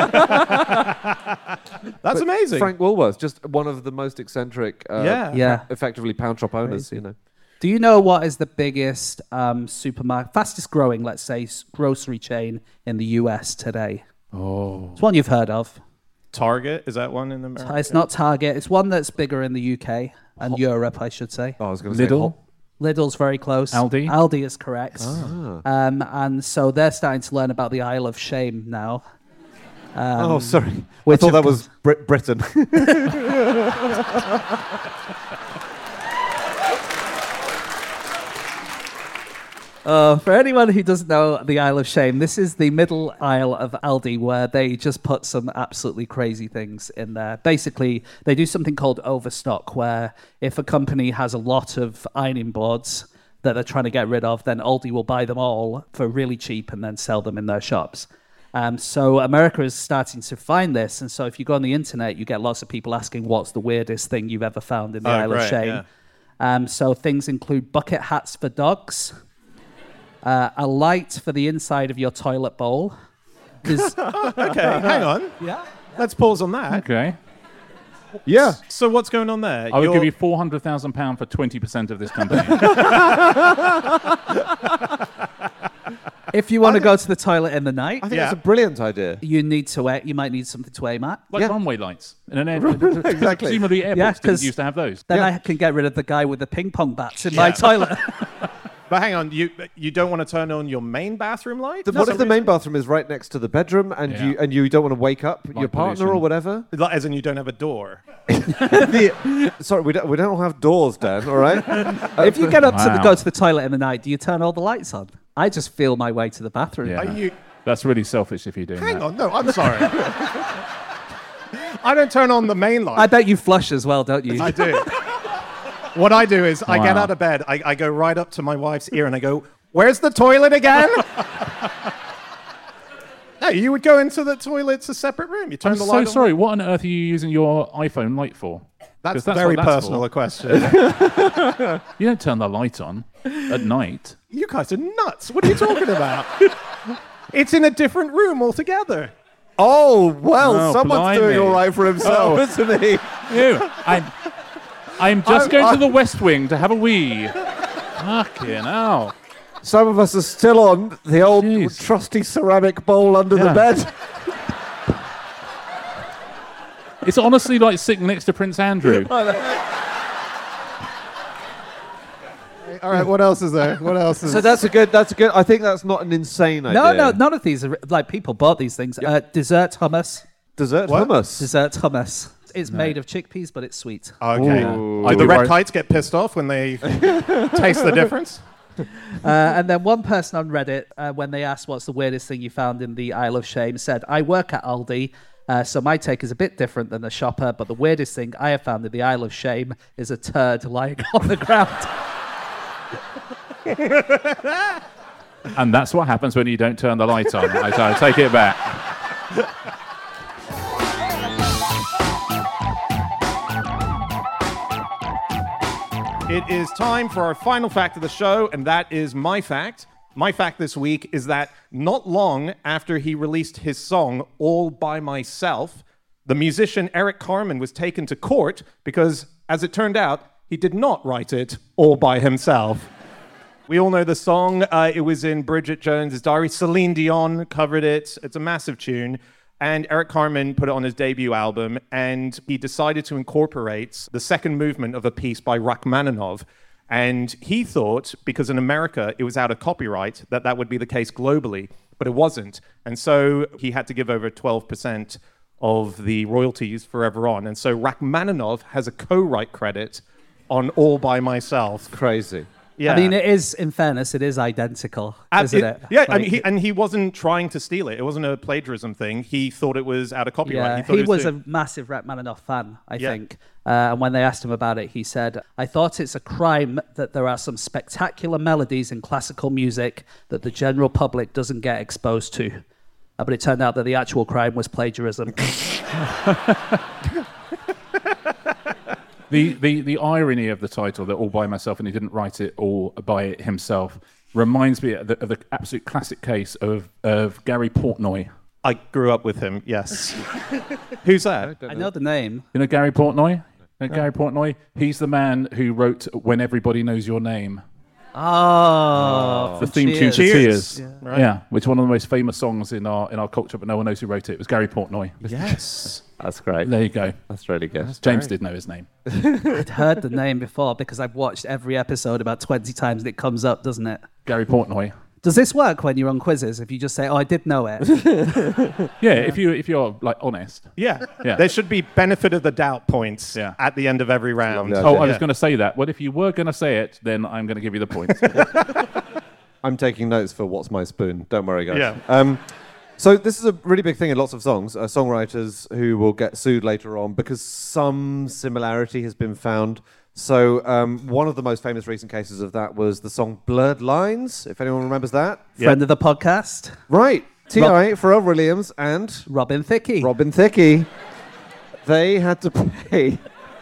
That's amazing. Frank Woolworth, just one of the most eccentric, Yeah. effectively pound shop owners, you know. Do you know what is the biggest fastest growing, let's say, grocery chain in the US today? Oh. It's one you've heard of. Target, is that one in America? It's not Target. It's one that's bigger in the UK and Europe, I should say. Oh, I was going to say Lidl. Lidl's very close. Aldi? Aldi is correct. And so they're starting to learn about the Isle of Shame now. oh, sorry. I which thought of that was Britain. For anyone who doesn't know the Isle of Shame, this is the middle aisle of Aldi where they just put some absolutely crazy things in there. Basically, they do something called overstock, where if a company has a lot of ironing boards that they're trying to get rid of, then Aldi will buy them all for really cheap and then sell them in their shops. So America is starting to find this, and so if you go on the internet, you get lots of people asking, what's the weirdest thing you've ever found in the Isle of great, Shame? yeah. So things include bucket hats for dogs, a light for the inside of your toilet bowl. Okay, hang on. Yeah. Let's pause on that. Okay. yeah. So what's going on there? I would give you £400,000 for 20% of this company. If you want to go to the toilet in the night, I think Yeah. that's a brilliant idea. you might need something to aim at. Like Yeah. runway lights. In an airport. Exactly. Presumably airports 'cause used to have those. Then Yeah. I can get rid of the guy with the ping pong bats in my Yeah. toilet. But hang on, you don't want to turn on your main bathroom light? What if the main bathroom is right next to the bedroom and Yeah. you don't want to wake up your partner pollution. or whatever? Like, as in you don't have a door. Sorry, we don't all have doors, Dan. All right. If you get up to Wow. go to the toilet in the night, do you turn all the lights on? I just feel my way to the bathroom. Yeah. Are you? That's really selfish if you're doing Hang that. on, no, I'm sorry. I don't turn on the main light. I bet you flush as well, don't you? I do. What I do is I get Wow. out of bed, I go right up to my wife's ear and I go, "Where's the toilet again?" No, you would go into the toilet, it's a separate room. You turn I'm the so light on. sorry. What on earth are you using your iPhone light for? 'Cause That's very what that's personal for. a question. You don't turn the light on at night. You guys are nuts. What are you talking about? It's in a different room altogether. Oh well, Oh, someone's doing blimey. all right for himself, isn't he? You, I'm just going to the West Wing to have a wee. Fucking hell. Some of us are still on the old Jeez. trusty ceramic bowl under the Yeah. bed. It's honestly like sitting next to Prince Andrew. All right, what else is there? What else is So that's a good. I think that's not an insane idea. No, none of these are like people bought these things. Dessert hummus. Dessert What? hummus. Dessert hummus. It's made of chickpeas, but it's sweet. Okay. Ooh. Do I'd the be red worried- kites get pissed off when they taste the difference? And then one person on Reddit, when they asked what's the weirdest thing you found in the Isle of Shame, said, I work at Aldi, so my take is a bit different than the shopper, but the weirdest thing I have found in the Isle of Shame is a turd lying on the ground. And that's what happens when you don't turn the light on. I take it back. It is time for our final fact of the show, and that is my fact. My fact this week is that not long after he released his song All By Myself, the musician Eric Carmen was taken to court because, as it turned out, he did not write it all by himself. We all know the song. It was in Bridget Jones's Diary. Celine Dion covered it. It's a massive tune. And Eric Carmen put it on his debut album, and he decided to incorporate the second movement of a piece by Rachmaninoff. And he thought, because in America it was out of copyright, that would be the case globally, but it wasn't. And so he had to give over 12% of the royalties forever on. And so Rachmaninoff has a co-write credit on All By Myself. Crazy. Yeah. I mean, it is, in fairness, it is identical, isn't it? Yeah, I Like, mean, he wasn't trying to steal it. It wasn't a plagiarism thing. He thought it was out of copyright. yeah, thought he it was doing- a massive Rachmaninoff fan, I Yeah. think. And when they asked him about it, he said, I thought it's a crime that there are some spectacular melodies in classical music that the general public doesn't get exposed to. But it turned out that the actual crime was plagiarism. The irony of the title, that All By Myself, and he didn't write it all by himself, reminds me of the absolute classic case of Gary Portnoy. I grew up with him, yes. Who's that? I know the name. You know Gary Portnoy? Gary Portnoy? He's the man who wrote When Everybody Knows Your Name. Oh, The theme tune to Cheers. Tears. Right. Yeah, which is one of the most famous songs in our culture, but no one knows who wrote it. It was Gary Portnoy. Yes. That's great. There you go. That's really good. James did know his name. I'd heard the name before because I've watched every episode about 20 times and it comes up, doesn't it? Gary Portnoy. Does this work when you're on quizzes? If you just say, "Oh, I did know it." Yeah, if you're like honest. Yeah. Yeah. There should be benefit of the doubt points Yeah. at the end of every round. Lovely. Oh, I was Yeah. going to say that. Well, if you were going to say it, then I'm going to give you the points. I'm taking notes for What's My Spoon. Don't worry, guys. Yeah. So this is a really big thing in lots of songs. Songwriters who will get sued later on because some similarity has been found. So one of the most famous recent cases of that was the song Blurred Lines, if anyone remembers that. Friend of the podcast, Right. T.I., Pharrell Williams, and Robin Thicke. Robin Thicke. They had to pay...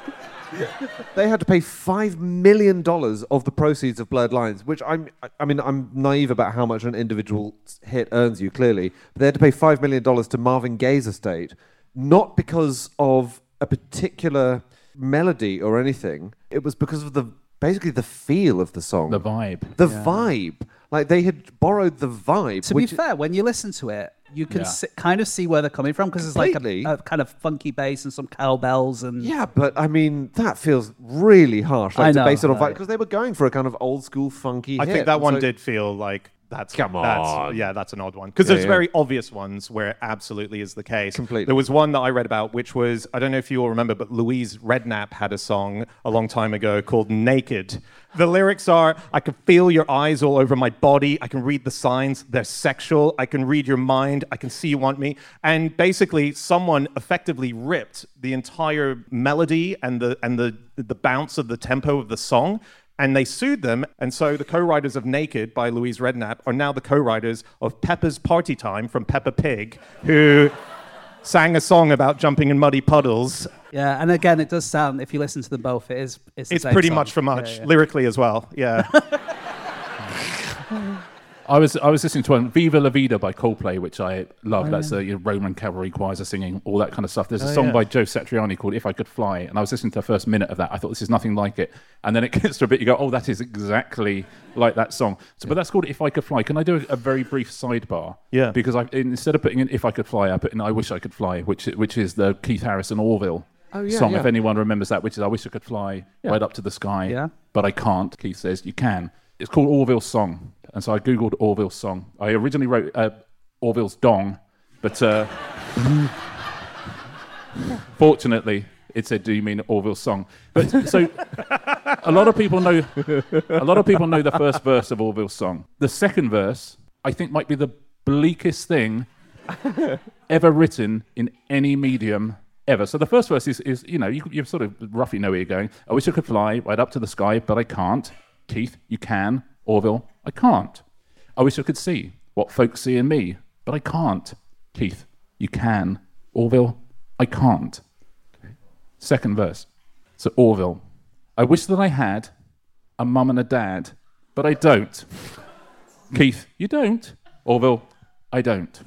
They had to pay $5 million of the proceeds of Blurred Lines, which I'm naive about how much an individual hit earns you, clearly. But they had to pay $5 million to Marvin Gaye's estate, not because of a particular melody or anything. It was because of basically the feel of the song. The vibe. The vibe. Like, they had borrowed the vibe. To be fair, when you listen to it, you can kind of see where they're coming from because it's like Completely. a kind of funky bass and some cowbells and Yeah, but I mean, that feels really harsh. Like, I to know, base it on vibe, right. because they were going for a kind of old school funky I hit. think that And one so- did feel like that's Come on. that's an odd one because there's yeah. very obvious ones where it absolutely is the case. Completely. There was one that I read about which was, I don't know if you all remember, but Louise Redknapp had a song a long time ago called Naked. The lyrics are, I can feel your eyes all over my body. I can read the signs. They're sexual. I can read your mind. I can see you want me. And basically, someone effectively ripped the entire melody and the bounce of the tempo of the song. And they sued them, and so the co-writers of Naked by Louise Redknapp are now the co-writers of Peppa's Party Time from Peppa Pig, who sang a song about jumping in muddy puddles. yeah. And again, it does sound. If you listen to them both, it's the It's same pretty song. much for much, Yeah, yeah. lyrically as well, yeah. I was listening to one, Viva La Vida by Coldplay, which I love. That's Roman cavalry choirs are singing, all that kind of stuff. There's a song by Joe Satriani called If I Could Fly, and I was listening to the first minute of that. I thought, this is nothing like it. And then it gets to a bit, you go, oh, that is exactly like that song. So, but that's called If I Could Fly. Can I do a very brief sidebar? Yeah. Because instead of putting in If I Could Fly, I put in I Wish I Could Fly, which is the Keith Harrison Orville song, if anyone remembers that, which is I Wish I Could Fly right up to the sky, Yeah. but I can't. Keith says, you can. It's called Orville's Song. And so I Googled Orville's song. I originally wrote Orville's Dong, but fortunately it said, do you mean Orville's song? But so a lot of people know the first verse of Orville's song. The second verse, I think, might be the bleakest thing ever written in any medium ever. So the first verse is you sort of roughly know where you're going. I wish I could fly right up to the sky, but I can't. Keith, you can. Orville, I can't. I wish I could see what folks see in me, but I can't. Keith, you can. Orville, I can't. Second verse. So Orville, I wish that I had a mum and a dad, but I don't. Keith, you don't. Orville, I don't.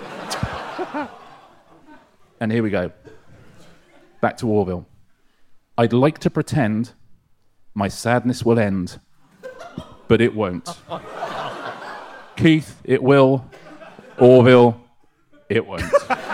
And here we go. Back to Orville. I'd like to pretend my sadness will end, but it won't. Keith, it will. Orville, it won't.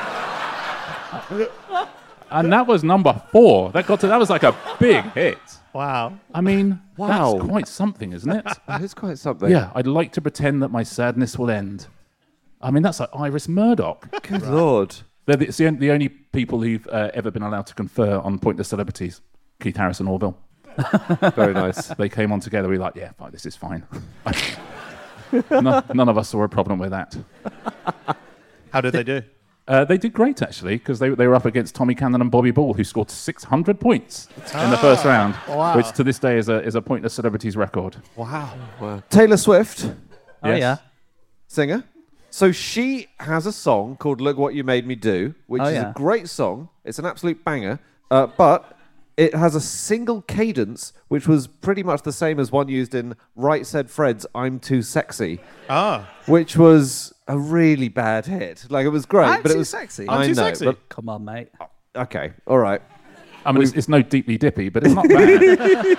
And that was number 4. That was like a big hit. Wow. I mean, Wow. that's quite something, isn't it? That is quite something. Yeah, I'd like to pretend that my sadness will end. I mean, that's like Iris Murdoch. Good Lord. It's the only people who've ever been allowed to confer on Pointless Celebrities. Keith Harris and Orville. Very nice. They came on together. We were like, yeah, fine, this is fine. None of us saw a problem with that. How did they do? They did great, actually, because they were up against Tommy Cannon and Bobby Ball, who scored 600 points in the first round, which to this day is a Pointless Celebrities record. Wow. Taylor Swift, Oh Yes. yeah. singer. So she has a song called Look What You Made Me Do, which Oh, is yeah. a great song. It's an absolute banger. But it has a single cadence, which was pretty much the same as one used in Right Said Fred's I'm Too Sexy, which was a really bad hit. Like, it was great, I'm but it Too was Sexy. I I'm Too know, Sexy. but- Come on, mate. okay, all right. I mean, it's no deeply dippy, but it's not bad.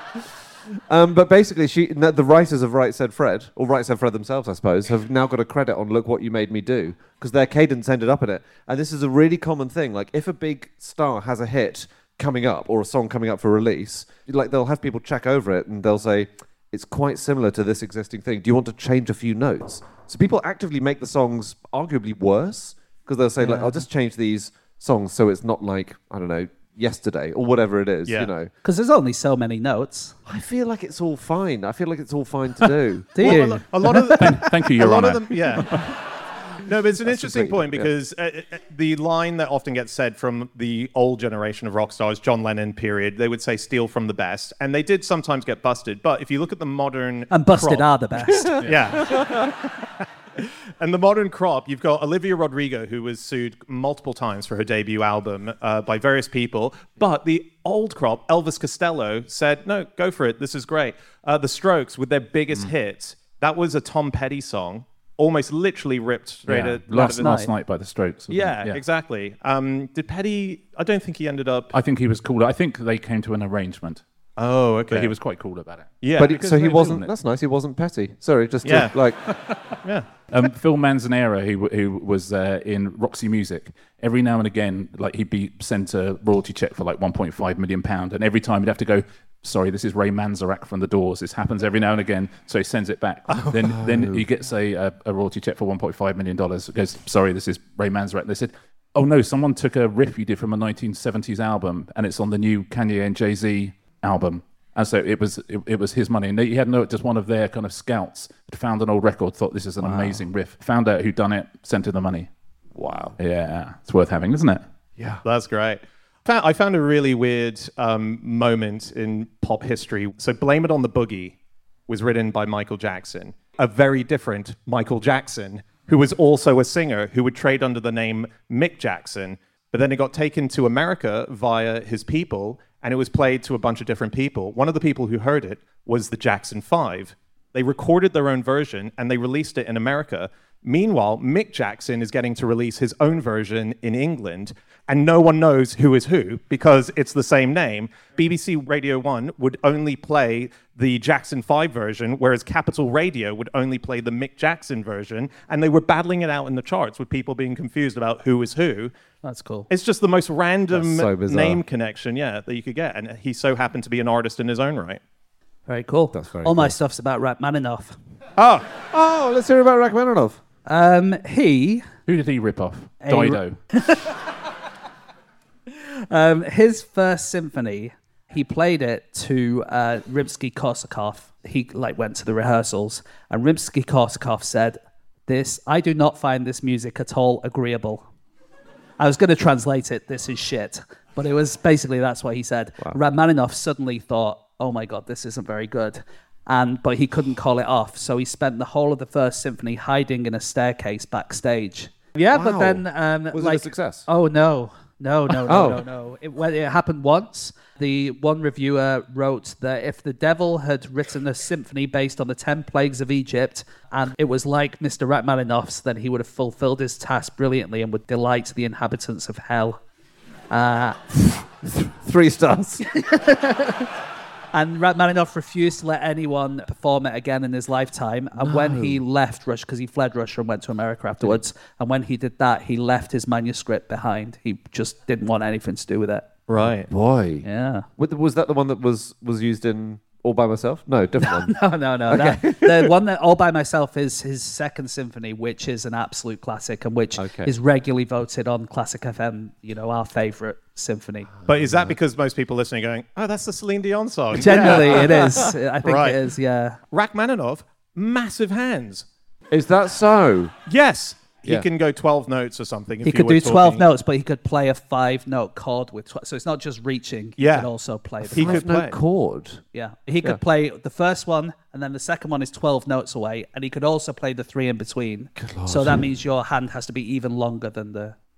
But basically, the writers of Right Said Fred, or Right Said Fred themselves, I suppose, have now got a credit on Look What You Made Me Do, because their cadence ended up in it. And this is a really common thing. Like, if a big star has a hit coming up, or a song coming up for release, like, they'll have people check over it, and they'll say, it's quite similar to this existing thing. Do you want to change a few notes? So people actively make the songs arguably worse, because they'll say, like, I'll just change these songs so it's not like, I don't know, Yesterday or whatever it is, you know. Because there's only so many notes. I feel like it's all fine. I feel like it's all fine to do. Do you? Well, a lot of Thank you, Your a lot Honour. of them, yeah. No, but it's an interesting point completely- because the line that often gets said from the old generation of rock stars, John Lennon period, they would say steal from the best. And they did sometimes get busted. But if you look at the modern And busted crop- are the best. Yeah. And the modern crop, you've got Olivia Rodrigo, who was sued multiple times for her debut album by various people. But the old crop, Elvis Costello, said, no, go for it. This is great. The Strokes, with their biggest hit, that was a Tom Petty song, almost literally ripped straight out of Last it. night by the Strokes. wasn't Yeah, it? exactly. Did Petty, I don't think he ended up... I think he was cool. I think they came to an arrangement, Oh, okay. but he was quite cool about it. Yeah. But because so he they wasn't. filmed it. That's nice. He wasn't petty. Sorry, just Yeah. to, like. yeah. Phil Manzanera, who was in Roxy Music, every now and again, like, he'd be sent a royalty check for like £1.5 million, and every time he'd have to go, sorry, this is Ray Manzarek from The Doors. This happens every now and again, so he sends it back. Then he gets a royalty check for $1.5 million. Goes, sorry, this is Ray Manzarek. They said, oh no, someone took a riff you did from a 1970s album, and it's on the new Kanye and Jay-Z album. And so it was his money. And he had just one of their kind of scouts had found an old record, thought this is an amazing riff, found out who'd done it, sent him the money. Wow. Yeah, it's worth having, isn't it? Yeah. That's great. I found a really weird moment in pop history. So Blame It on the Boogie was written by Michael Jackson, a very different Michael Jackson, who was also a singer who would trade under the name Mick Jackson. But then it got taken to America via his people, and it was played to a bunch of different people. One of the people who heard it was the Jackson 5. They recorded their own version, and they released it in America. Meanwhile, Mick Jackson is getting to release his own version in England, and no one knows who is who because it's the same name. BBC Radio 1 would only play the Jackson 5 version, whereas Capital Radio would only play the Mick Jackson version, and they were battling it out in the charts with people being confused about who is who. That's cool. It's just the most random That's so bizarre. name connection, that you could get, and he so happened to be an artist in his own right. Very cool. That's very All my cool. stuff's about Rachmaninoff. Oh, let's hear about Rachmaninoff. He Who did he rip off? A- Dido. his first symphony, he played it to Rimsky-Korsakov. He went to the rehearsals, and Rimsky-Korsakov said, I do not find this music at all agreeable. I was going to translate it, this is shit. But it was basically, that's what he said. Wow. Rachmaninoff suddenly thought, oh my God, this isn't very good. But he couldn't call it off. So he spent the whole of the first symphony hiding in a staircase backstage. Yeah, but Wow. then... Was it a success? Oh, no. No. Oh. It happened once. The one reviewer wrote that if the devil had written a symphony based on the 10 plagues of Egypt and it was like Mr. Rachmaninoff's, then he would have fulfilled his task brilliantly and would delight the inhabitants of hell. 3 stars. And Rachmaninoff refused to let anyone perform it again in his lifetime. And when he left Russia, because he fled Russia and went to America afterwards, and when he did that, he left his manuscript behind. He just didn't want anything to do with it. Right. Boy. Yeah. Was that the one that was used in All By Myself? No, different one. No. Okay. The one that All By Myself is his second symphony, which is an absolute classic and which is regularly voted on Classic FM, our favorite symphony. But is that because most people listening are going, oh, that's the Celine Dion song? Generally, it is. I think Right. it is, yeah. Rachmaninoff, massive hands. Is that so? Yes. He Yeah. can go 12 notes or something. He could do 12 notes, but he could play a 5-note chord with 12. So it's not just reaching. He Yeah. can also play the He five- could play. No chord. Yeah. He could play the first one, and then the second one is 12 notes away, and he could also play the 3 in between. So that means your hand has to be even longer than the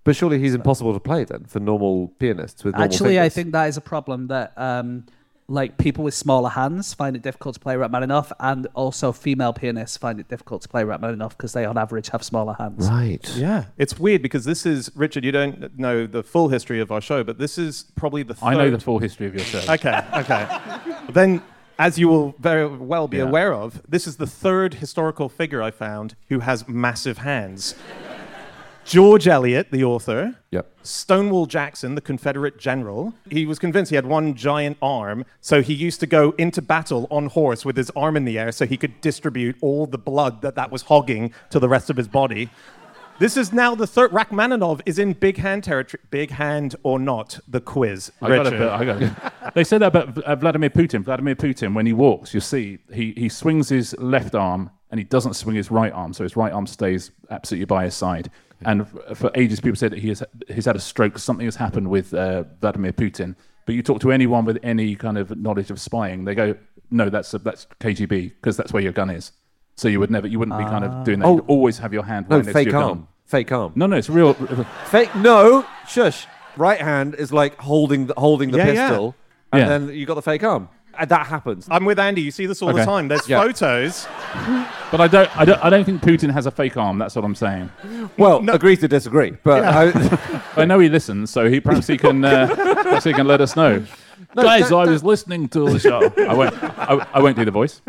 But surely he's impossible to play then for normal pianists with normal Actually, I fingers. think that is a problem that like people with smaller hands find it difficult to play Rachmaninoff, and also female pianists find it difficult to play Rachmaninoff because they on average have smaller hands. Right. Yeah, it's weird because this is, Richard, you don't know the full history of our show, but this is probably the third. I know the full history of your show. Okay. Then, as you will very well be aware of, this is the third historical figure I found who has massive hands. George Eliot, the author. Yep. Stonewall Jackson, the Confederate general. He was convinced he had one giant arm, so he used to go into battle on horse with his arm in the air so he could distribute all the blood that was hogging to the rest of his body. This is now the third. Rachmaninoff is in big hand territory. Big hand or not, the quiz. I got it. They said that about Vladimir Putin. Vladimir Putin, when he walks, you see, he swings his left arm and he doesn't swing his right arm, so his right arm stays absolutely by his side. And for ages, people said that he's had a stroke. Something has happened with Vladimir Putin. But you talk to anyone with any kind of knowledge of spying, they go, "No, that's KGB, because that's where your gun is." So you wouldn't be kind of doing that. You'd always have your hand right next to your gun. Fake arm. No, it's real. Fake. No, shush. Right hand is like holding the pistol, and then you got the fake arm. And that happens. I'm with Andy. You see this all the time. There's photos. But I don't think Putin has a fake arm. That's what I'm saying. Well, agree to disagree. But I know he listens, so he perhaps he can let us know. Guys, I was listening to the show. I won't do the voice.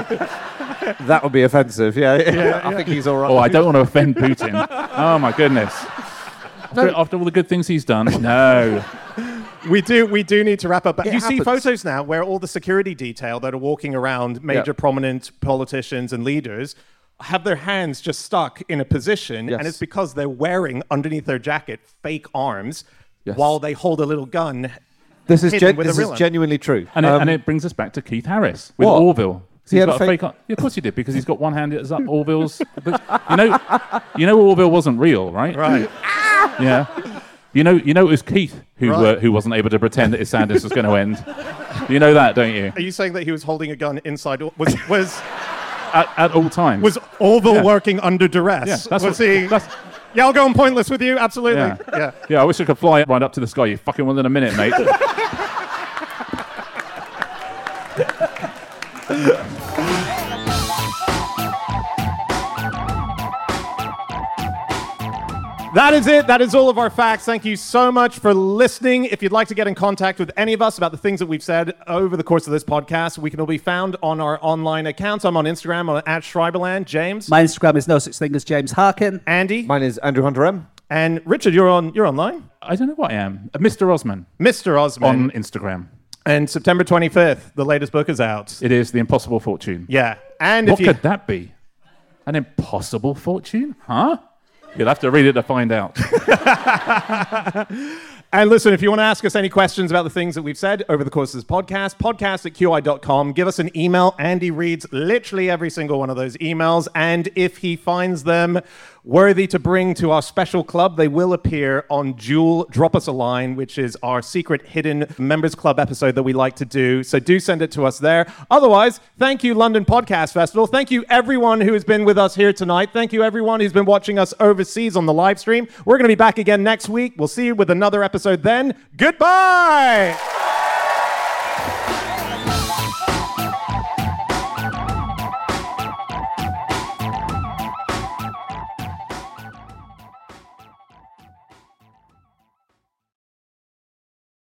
that would be offensive. Yeah. I think he's all right. Oh, I don't want to offend Putin. Oh my goodness. After all the good things he's done, no. We do need to wrap up. But It you see happens. photos now where all the security detail that are walking around major prominent politicians and leaders have their hands just stuck in a position, and it's because they're wearing underneath their jacket fake arms while they hold a little gun. This is with a real genuinely true. And it brings us back to Keith Harris with What? Orville. He had got a a fake arm. Yeah, of course he did, because he's got one hand that's up Orville's. You know Orville wasn't real, right? Right. Yeah. You know it was Keith who wasn't able to pretend that his sadness was going to end. You know that, don't you? Are you saying that he was holding a gun inside? Was At all times. was Orville working under duress? Yeah, that's Yeah, I'll go on pointless with you. Absolutely. Yeah, I wish I could fly right up to the sky. You fucking will in a minute, mate. That is it. That is all of our facts. Thank you so much for listening. If you'd like to get in contact with any of us about the things that we've said over the course of this podcast, we can all be found on our online accounts. I'm on Instagram at Schreiberland. James. My Instagram is no such thing as James Harkin. Andy. Mine is Andrew Hunter M. And Richard, you're online? I don't know what I am. Mr. Osman. Mr. Osman. On Instagram. And September 25th, the latest book is out. It is The Impossible Fortune. Yeah. And What could that be? An impossible fortune? Huh? You'll have to read it to find out. And listen, if you want to ask us any questions about the things that we've said over the course of this podcast, podcast@qi.com. Give us an email. Andy reads literally every single one of those emails. And if he finds them worthy to bring to our special club, they will appear on Jewel Drop Us a Line, which is our secret hidden members club episode that we like to do. So do send it to us there. Otherwise, thank you, London Podcast Festival. Thank you, everyone who has been with us here tonight. Thank you, everyone who's been watching us overseas on the live stream. We're going to be back again next week. We'll see you with another episode then. Goodbye!